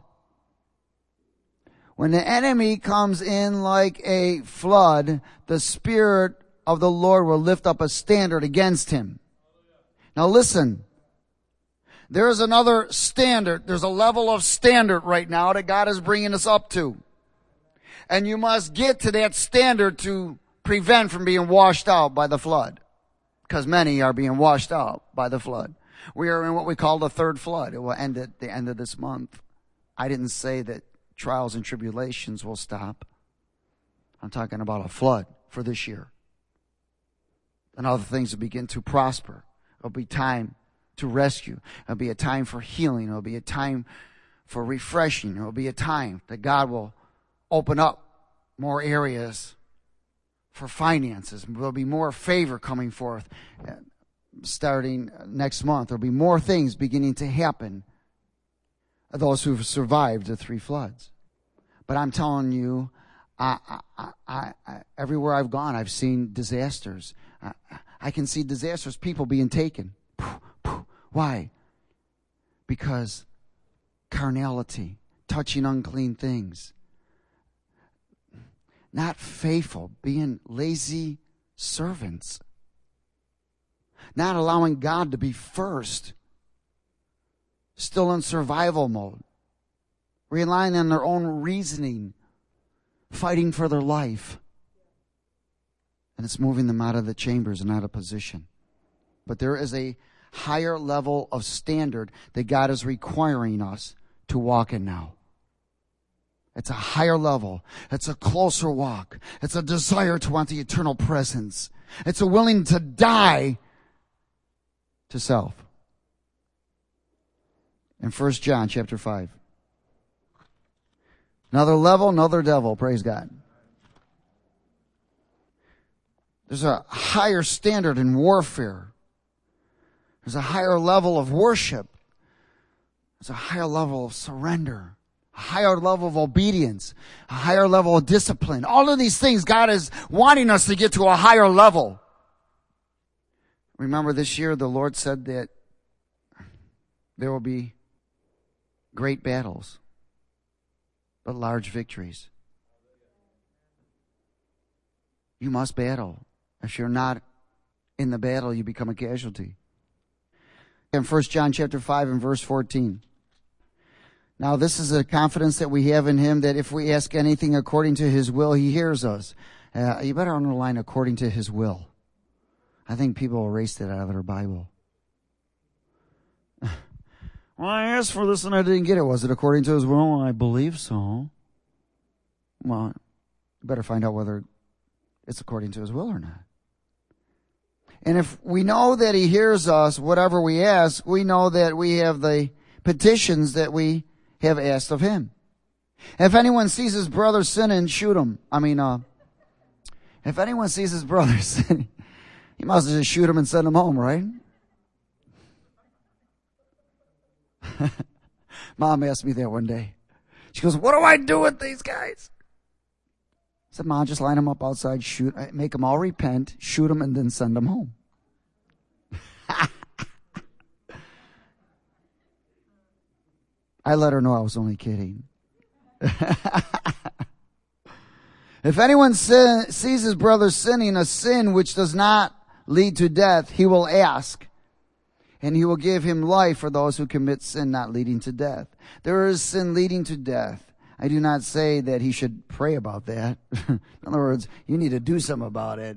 When the enemy comes in like a flood, the Spirit of the Lord will lift up a standard against him. Now listen. There is another standard. There's a level of standard right now that God is bringing us up to. And you must get to that standard to prevent from being washed out by the flood. Because many are being washed out by the flood. We are in what we call the third flood. It will end at the end of this month. I didn't say that trials and tribulations will stop. I'm talking about a flood for this year. And other things will begin to prosper. It'll be time to rescue. It'll be a time for healing. It'll be a time for refreshing. It'll be a time that God will open up more areas for finances. There'll be more favor coming forth starting next month. There'll be more things beginning to happen. Those who've survived the three floods. But I'm telling you, everywhere I've gone, I've seen disasters. I can see disasters, people being taken. Why? Because carnality, touching unclean things, not faithful, being lazy servants, not allowing God to be first, still in survival mode, relying on their own reasoning, fighting for their life. And it's moving them out of the chambers and out of position. But there is a higher level of standard that God is requiring us to walk in now. It's a higher level. It's a closer walk. It's a desire to want the eternal presence. It's a willing to die to self. In 1 John chapter 5. Another level, another devil. Praise God. There's a higher standard in warfare. There's a higher level of worship. There's a higher level of surrender. A higher level of obedience. A higher level of discipline. All of these things, God is wanting us to get to a higher level. Remember this year the Lord said that there will be great battles, but large victories. You must battle. If you're not in the battle, you become a casualty. In 1 John chapter 5 and verse 14. Now this is a confidence that we have in him, that if we ask anything according to his will, he hears us. You better underline according to his will. I think people erased it out of their Bible. Well, I asked for this and I didn't get it. Was it according to his will? Well, I believe so. Well, you better find out whether it's according to his will or not. And if we know that he hears us, whatever we ask, we know that we have the petitions that we have asked of him. If anyone sees his brother sinning, shoot him. If anyone sees his brother sinning, he must just shoot him and send him home, right? Mom asked me that one day. She goes, what do I do with these guys? I said, Mom, just line them up outside, make them all repent, shoot them, and then send them home. I let her know I was only kidding. If anyone sees his brother sinning a sin which does not lead to death, he will ask, and he will give him life for those who commit sin not leading to death. There is sin leading to death. I do not say that he should pray about that. In other words, you need to do something about it.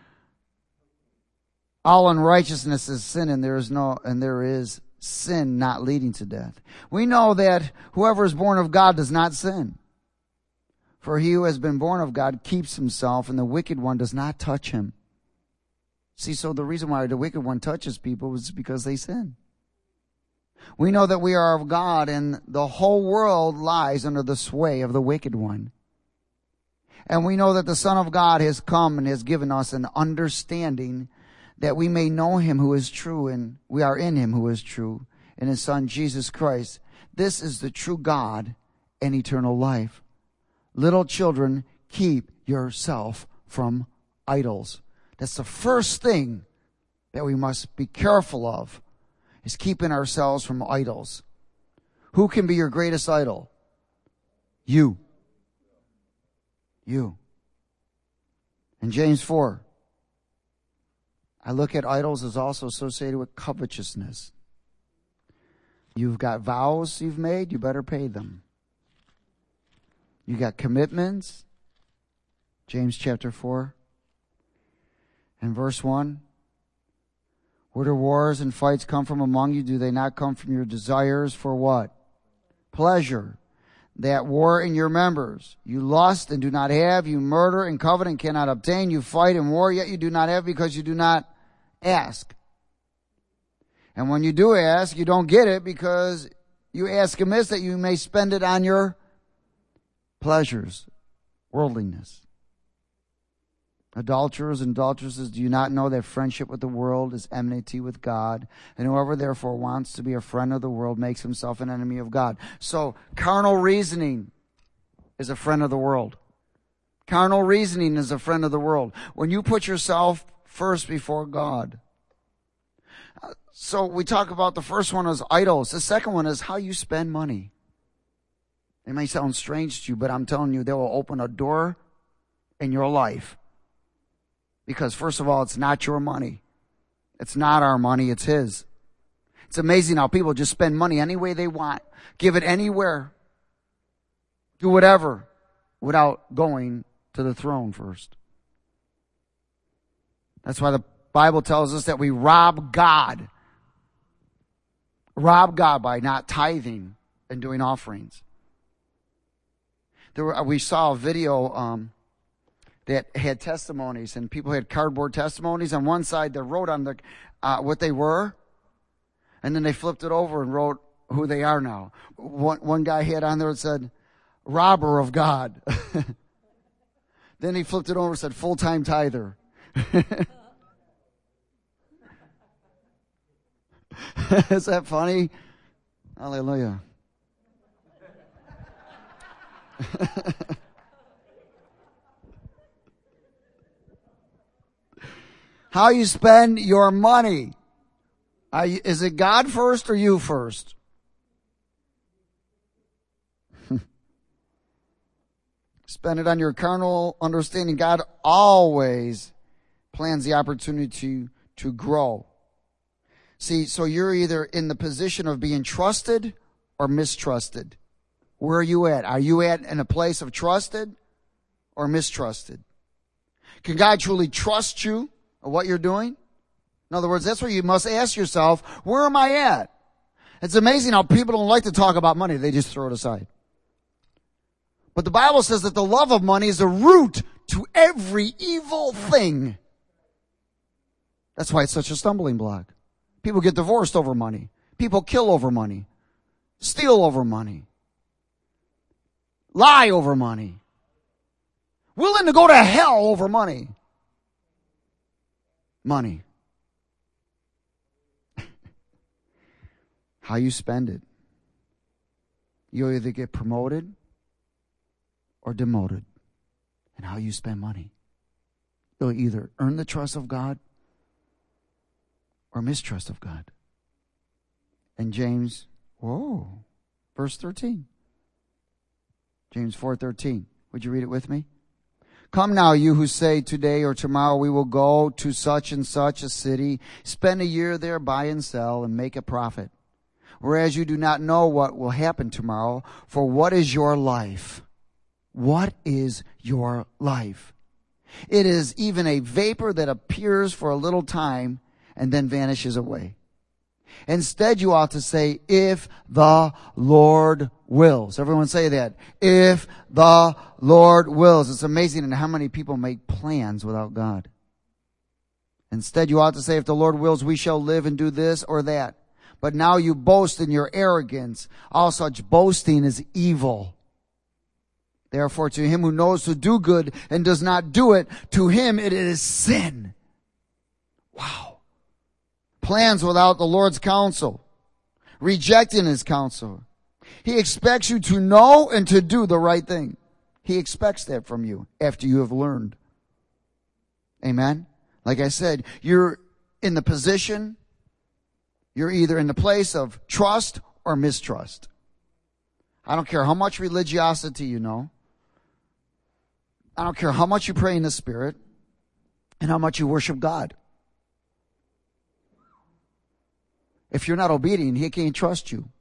All unrighteousness is sin, and there is sin not leading to death. We know that whoever is born of God does not sin. For he who has been born of God keeps himself, and the wicked one does not touch him. See, so the reason why the wicked one touches people is because they sin. We know that we are of God, and the whole world lies under the sway of the wicked one. And we know that the Son of God has come and has given us an understanding that we may know him who is true, and we are in him who is true, in his Son Jesus Christ. This is the true God and eternal life. Little children, keep yourself from idols. That's the first thing that we must be careful of, is keeping ourselves from idols. Who can be your greatest idol? You. You. In James 4, I look at idols as also associated with covetousness. You've got vows you've made, you better pay them. You got commitments. James chapter 4 and verse 1. Where do wars and fights come from among you? Do they not come from your desires for what? Pleasure. That war in your members. You lust and do not have. You murder and covet and cannot obtain. You fight and war, yet you do not have because you do not ask. And when you do ask, you don't get it because you ask amiss, that you may spend it on your pleasures, worldliness. Adulterers and adulteresses, do you not know that friendship with the world is enmity with God? And whoever therefore wants to be a friend of the world makes himself an enemy of God. So carnal reasoning is a friend of the world. Carnal reasoning is a friend of the world. When you put yourself first before God. So we talk about the first one is idols. The second one is how you spend money. It may sound strange to you, but I'm telling you, they will open a door in your life. Because first of all, it's not your money. It's not our money, it's his. It's amazing how people just spend money any way they want. Give it anywhere. Do whatever without going to the throne first. That's why the Bible tells us that we rob God. Rob God by not tithing and doing offerings. We saw a video that had testimonies, and people had cardboard testimonies. On one side, they wrote on what they were, And then they flipped it over and wrote who they are now. One guy had on there, it said, robber of God. Then he flipped it over and said, full-time tither. Is that funny? Hallelujah. How you spend your money. Is it God first or you first? Spend it on your carnal understanding. God always plans the opportunity to grow. See, so you're either in the position of being trusted or mistrusted. Where are you at? Are you in a place of trusted or mistrusted? Can God truly trust you or what you're doing? In other words, that's where you must ask yourself, where am I at? It's amazing how people don't like to talk about money. They just throw it aside. But the Bible says that the love of money is the root to every evil thing. That's why it's such a stumbling block. People get divorced over money. People kill over money. Steal over money. Lie over money. Willing to go to hell over money. Money. How you spend it. You'll either get promoted or demoted. And how you spend money. You'll either earn the trust of God or mistrust of God. And James, verse 13. James 4:13. Would you read it with me? Come now, you who say today or tomorrow we will go to such and such a city, spend a year there, buy and sell, and make a profit. Whereas you do not know what will happen tomorrow, for what is your life? What is your life? It is even a vapor that appears for a little time and then vanishes away. Instead, you ought to say, if the Lord wills. Everyone say that. If the Lord wills. It's amazing in how many people make plans without God. Instead, you ought to say, if the Lord wills, we shall live and do this or that. But now you boast in your arrogance. All such boasting is evil. Therefore, to him who knows to do good and does not do it, to him it is sin. Wow. Plans without the Lord's counsel. Rejecting his counsel. He expects you to know and to do the right thing. He expects that from you after you have learned. Amen? Like I said, you're in the position, you're either in the place of trust or mistrust. I don't care how much religiosity you know. I don't care how much you pray in the Spirit and how much you worship God. If you're not obedient, he can't trust you.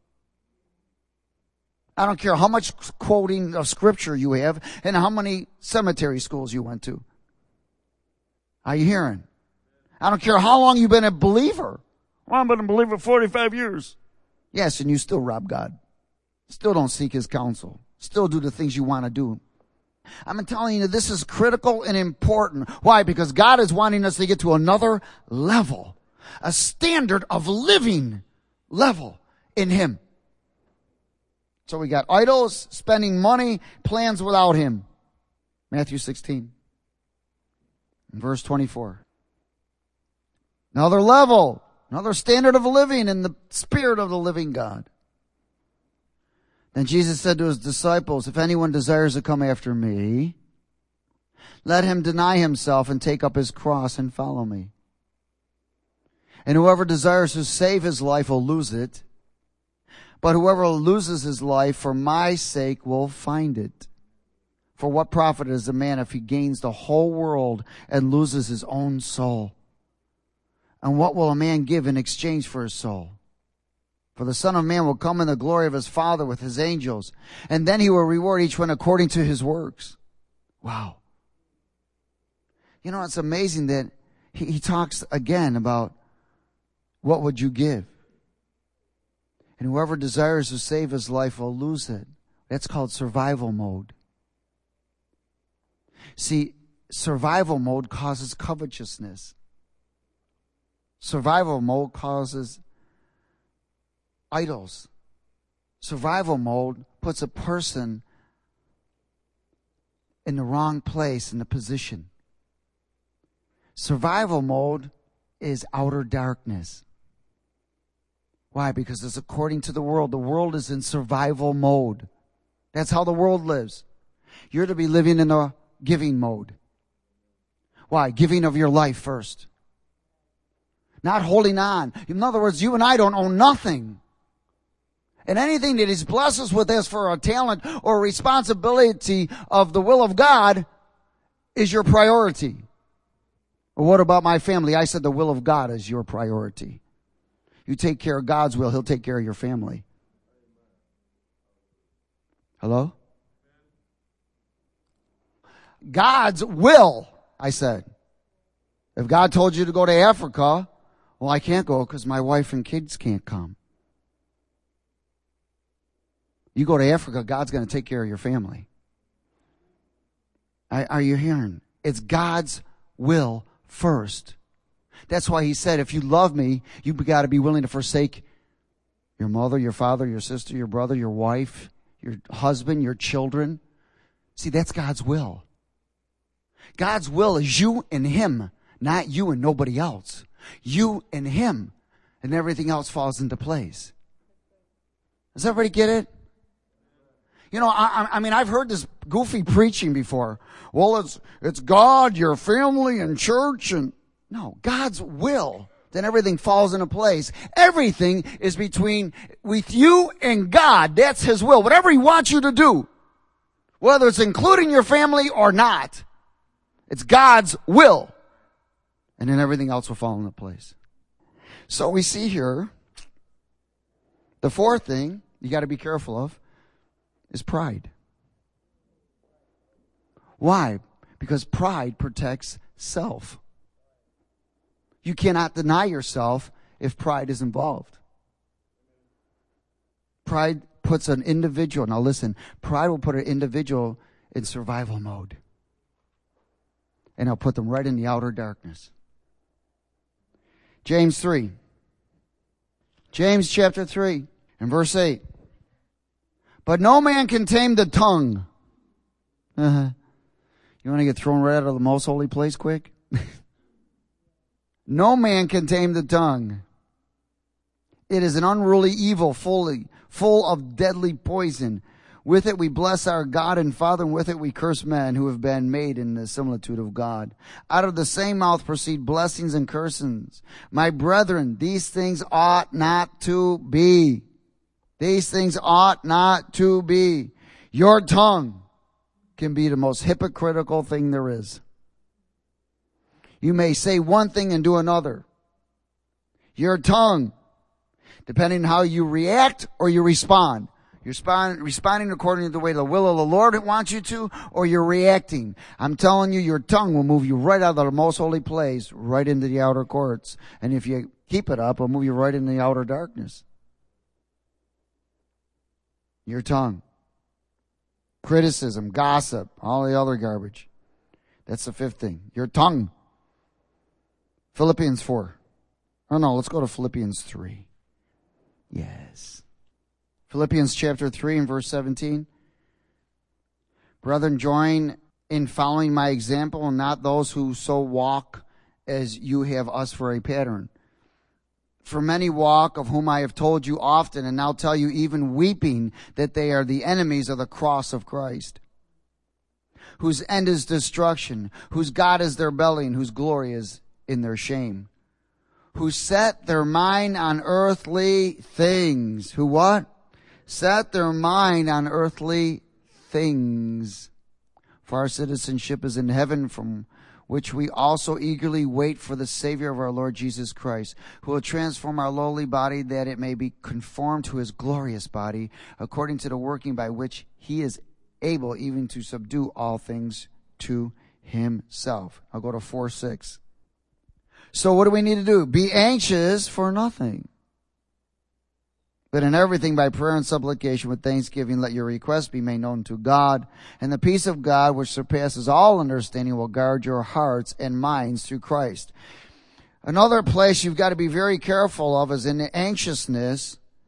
I don't care how much quoting of scripture you have and how many cemetery schools you went to. Are you hearing? I don't care how long you've been a believer. Well, I've been a believer 45 years. Yes, and you still rob God. Still don't seek his counsel. Still do the things you want to do. I'm telling you, this is critical and important. Why? Because God is wanting us to get to another level. A standard of living level in him. So we got idols, spending money, plans without him. Matthew 16. Verse 24. Another level, another standard of living in the spirit of the living God. Then Jesus said to his disciples, if anyone desires to come after me, let him deny himself and take up his cross and follow me. And whoever desires to save his life will lose it. But whoever loses his life for my sake will find it. For what profit is a man if he gains the whole world and loses his own soul? And what will a man give in exchange for his soul? For the Son of Man will come in the glory of his Father with his angels, and then he will reward each one according to his works. Wow. You know, it's amazing that he talks again about what would you give? And whoever desires to save his life will lose it. That's called survival mode. See, survival mode causes covetousness. Survival mode causes idols. Survival mode puts a person in the wrong place, in the position. Survival mode is outer darkness. Why? Because it's according to the world. The world is in survival mode. That's how the world lives. You're to be living in the giving mode. Why? Giving of your life first. Not holding on. In other words, you and I don't own nothing. And anything that He's blessed us with as for a talent or responsibility of the will of God is your priority. Well, what about my family? I said the will of God is your priority. You take care of God's will, He'll take care of your family. Hello? God's will, I said. If God told you to go to Africa, well, I can't go because my wife and kids can't come. You go to Africa, God's going to take care of your family. Are you hearing? It's God's will first. That's why He said, if you love me, you've got to be willing to forsake your mother, your father, your sister, your brother, your wife, your husband, your children. See, that's God's will. God's will is you and Him, not you and nobody else. You and Him, and everything else falls into place. Does everybody get it? You know, I mean, I've heard this goofy preaching before. Well, it's God, your family, and church, and no, God's will. Then everything falls into place. Everything is with you and God. That's His will. Whatever He wants you to do, whether it's including your family or not, it's God's will. And then everything else will fall into place. So we see here, the fourth thing you got to be careful of is pride. Why? Because pride protects self. You cannot deny yourself if pride is involved. Pride puts an individual, now listen, pride will put an individual in survival mode. And it'll put them right in the outer darkness. James 3. James chapter 3 and verse 8. But no man can tame the tongue. You want to get thrown right out of the most holy place quick? No man can tame the tongue. It is an unruly evil, full of deadly poison. With it we bless our God and Father, and with it we curse men who have been made in the similitude of God. Out of the same mouth proceed blessings and cursings. My brethren, these things ought not to be. These things ought not to be. Your tongue can be the most hypocritical thing there is. You may say one thing and do another. Your tongue, depending on how you react or you respond. You're responding according to the way the will of the Lord wants you to, or you're reacting. I'm telling you, your tongue will move you right out of the most holy place, right into the outer courts. And if you keep it up, it'll move you right into the outer darkness. Your tongue. Criticism, gossip, all the other garbage. That's the fifth thing. Your tongue. Philippians 4. Oh no, let's go to Philippians 3. Yes. Philippians chapter 3 and verse 17. Brethren, join in following my example, and not those who so walk as you have us for a pattern. For many walk, of whom I have told you often, and now tell you even weeping, that they are the enemies of the cross of Christ, whose end is destruction, whose God is their belly, and whose glory is in their shame, who set their mind on earthly things. Who what? Set their mind on earthly things. For our citizenship is in heaven, from which we also eagerly wait for the Savior of our Lord Jesus Christ, who will transform our lowly body that it may be conformed to His glorious body, according to the working by which He is able even to subdue all things to Himself. I'll go to 4:6. So what do we need to do? Be anxious for nothing, but in everything by prayer and supplication with thanksgiving let your requests be made known to God, and the peace of God which surpasses all understanding will guard your hearts and minds through Christ. Another place you've got to be very careful of is in the anxiousness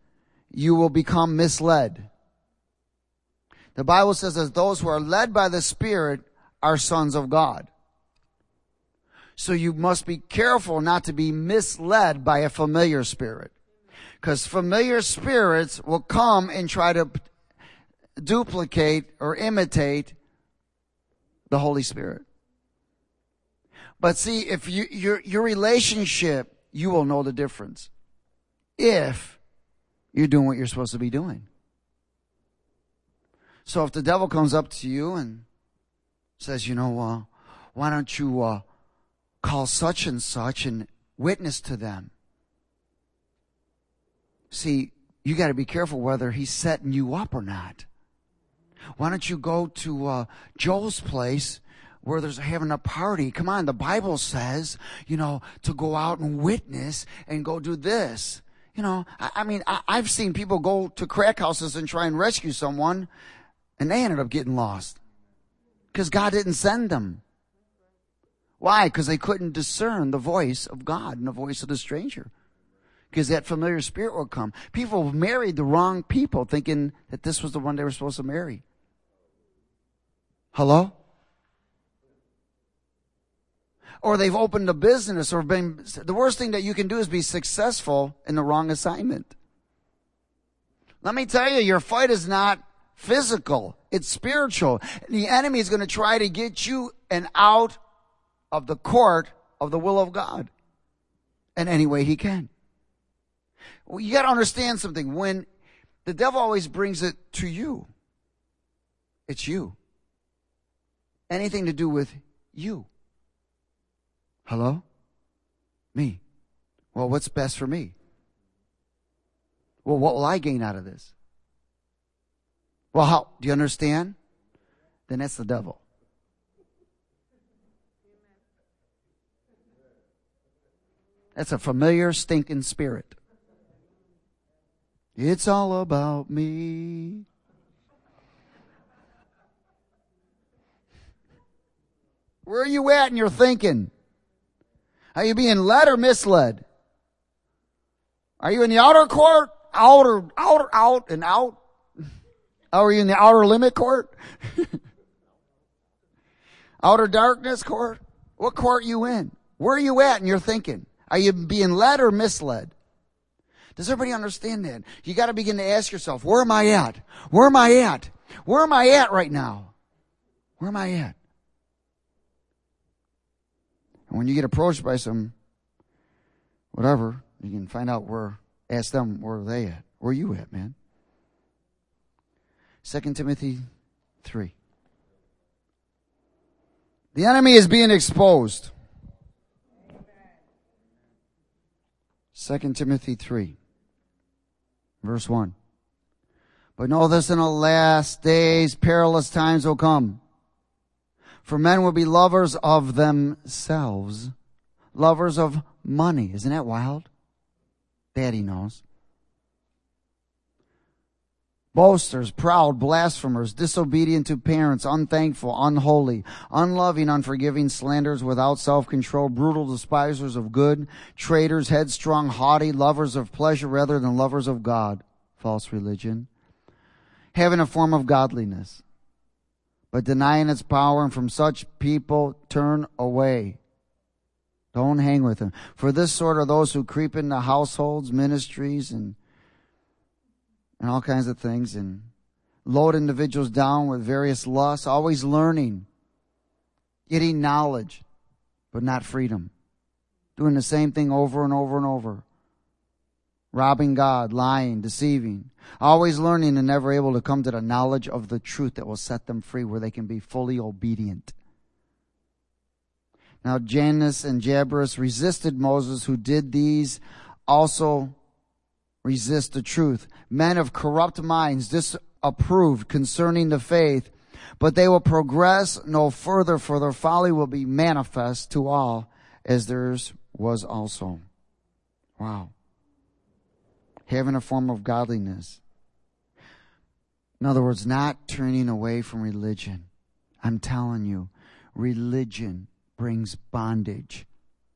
you will become misled. The Bible says that those who are led by the Spirit are sons of God. So you must be careful not to be misled by a familiar spirit. Because familiar spirits will come and try to duplicate or imitate the Holy Spirit. But see, if your relationship, you will know the difference. If you're doing what you're supposed to be doing. So if the devil comes up to you and says, why don't you call such and such and witness to them? See, you got to be careful whether he's setting you up or not. Why don't you go to Joel's place where there's having a party? Come on, the Bible says, to go out and witness and go do this. I've seen people go to crack houses and try and rescue someone, and they ended up getting lost because God didn't send them. Why? Because they couldn't discern the voice of God and the voice of the stranger. Because that familiar spirit will come. People married the wrong people thinking that this was the one they were supposed to marry. Hello? Or they've opened a business or the worst thing that you can do is be successful in the wrong assignment. Let me tell you, your fight is not physical. It's spiritual. The enemy is going to try to get you out of the court of the will of God in any way he can. Well, you got to understand something. When the devil always brings it to you, it's you. Anything to do with you. Hello? Me. Well, what's best for me? Well, what will I gain out of this? Well, how? Do you understand? Then that's the devil. That's a familiar stinking spirit. It's all about me. Where are you at in your thinking? Are you being led or misled? Are you in the outer court? Out and out? Are you in the outer limit court? Outer darkness court? What court are you in? Where are you at in your thinking? Are you being led or misled? Does everybody understand that? You got to begin to ask yourself, where am I at? Where am I at? Where am I at right now? Where am I at? And when you get approached by some whatever, you can find out ask them where are they at. Where are you at, man? 2 Timothy 3. The enemy is being exposed. 2 Timothy 3, verse 1. But know this, in the last days perilous times will come. For men will be lovers of themselves, lovers of money. Isn't that wild? Daddy knows. Boasters, proud, blasphemers, disobedient to parents, unthankful, unholy, unloving, unforgiving, slanderers, without self-control, brutal, despisers of good, traitors, headstrong, haughty, lovers of pleasure rather than lovers of God. False religion. Having a form of godliness, but denying its power, and from such people turn away. Don't hang with them. For this sort are those who creep into households, ministries, and all kinds of things, and load individuals down with various lusts, always learning, getting knowledge, but not freedom. Doing the same thing over and over and over. Robbing God, lying, deceiving. Always learning and never able to come to the knowledge of the truth that will set them free, where they can be fully obedient. Now Jannes and Jambres resisted Moses, who did these also resist the truth. Men of corrupt minds disapproved concerning the faith, but they will progress no further, for their folly will be manifest to all, as theirs was also. Wow. Having a form of godliness. In other words, not turning away from religion. I'm telling you, religion brings bondage.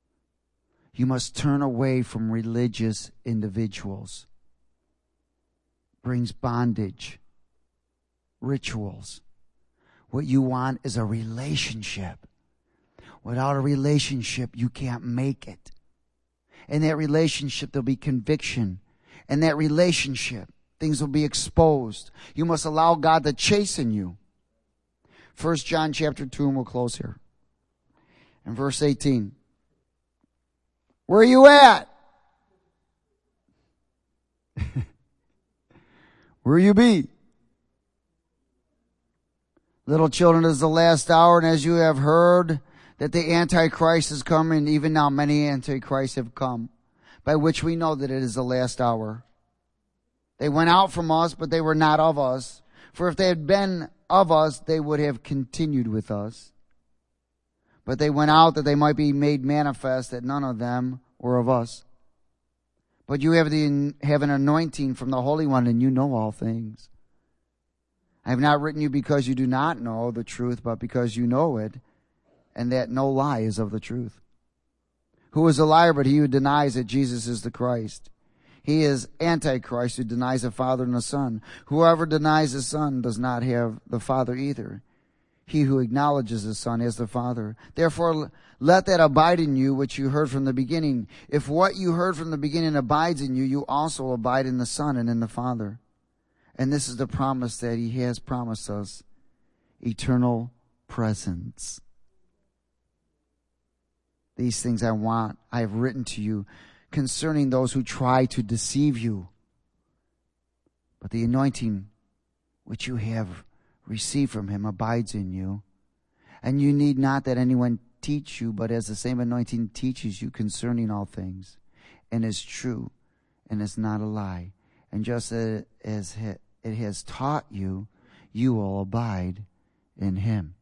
You must turn away from religious individuals. brings bondage, rituals. What you want is a relationship. Without a relationship, you can't make it. In that relationship, there'll be conviction. In that relationship, things will be exposed. You must allow God to chasten you. 1 John chapter 2, and we'll close here. In verse 18. Where are you at? Where you be? Little children, it is the last hour, and as you have heard that the Antichrist is coming, even now many Antichrists have come, by which we know that it is the last hour. They went out from us, but they were not of us. For if they had been of us, they would have continued with us. But they went out that they might be made manifest that none of them were of us. But you have an anointing from the Holy One, and you know all things. I have not written you because you do not know the truth, but because you know it, and that no lie is of the truth. Who is a liar but he who denies that Jesus is the Christ? He is Antichrist who denies the Father and the Son. Whoever denies the Son does not have the Father either. He who acknowledges the Son has the Father. Therefore, let that abide in you which you heard from the beginning. If what you heard from the beginning abides in you, you also abide in the Son and in the Father. And this is the promise that he has promised us, eternal presence. These things I have written to you concerning those who try to deceive you. But the anointing which you have received from him abides in you. And you need not that anyone teach you, but as the same anointing teaches you concerning all things, and is true, and is not a lie. And just as it has taught you, you will abide in him.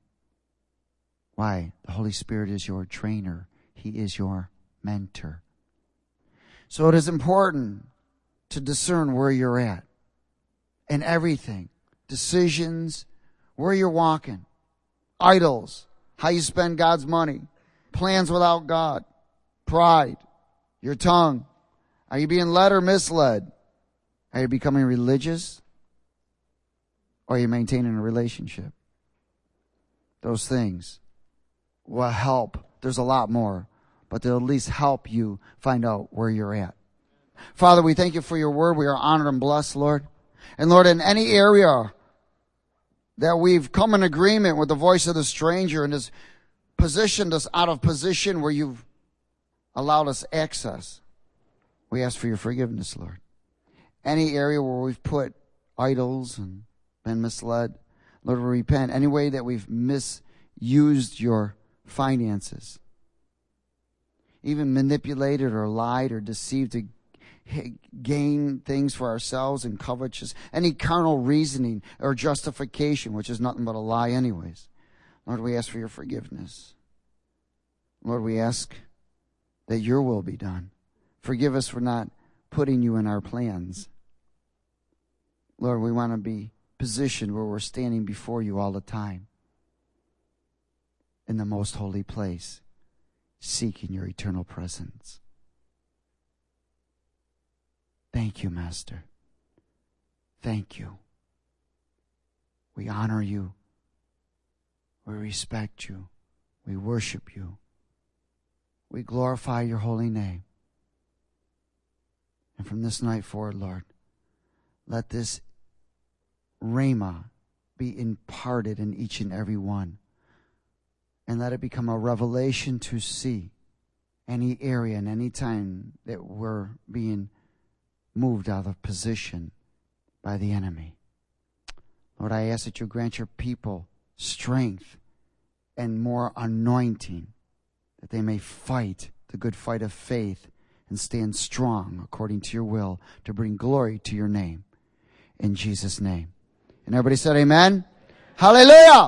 Why? The Holy Spirit is your trainer. He is your mentor. So it is important to discern where you're at in everything. Decisions, where you're walking, idols, how you spend God's money, plans without God, pride, your tongue. Are you being led or misled? Are you becoming religious? Or are you maintaining a relationship? Those things will help. There's a lot more, but they'll at least help you find out where you're at. Father, we thank you for your word. We are honored and blessed, Lord. And Lord, in any area that we've come in agreement with the voice of the stranger and has positioned us out of position where you've allowed us access, we ask for your forgiveness, Lord. Any area where we've put idols and been misled, Lord, we repent. Any way that we've misused your finances, even manipulated or lied or deceived to gain things for ourselves and covetous, any carnal reasoning or justification, which is nothing but a lie anyways. Lord, we ask for your forgiveness. Lord, we ask that your will be done. Forgive us for not putting you in our plans. Lord, we want to be positioned where we're standing before you all the time in the most holy place, seeking your eternal presence. Thank you, Master. Thank you. We honor you. We respect you. We worship you. We glorify your holy name. And from this night forward, Lord, let this rhema be imparted in each and every one. And let it become a revelation to see any area and any time that we're being moved out of position by the enemy. Lord, I ask that you grant your people strength and more anointing, that they may fight the good fight of faith and stand strong according to your will to bring glory to your name. In Jesus' name. And everybody said amen. Hallelujah.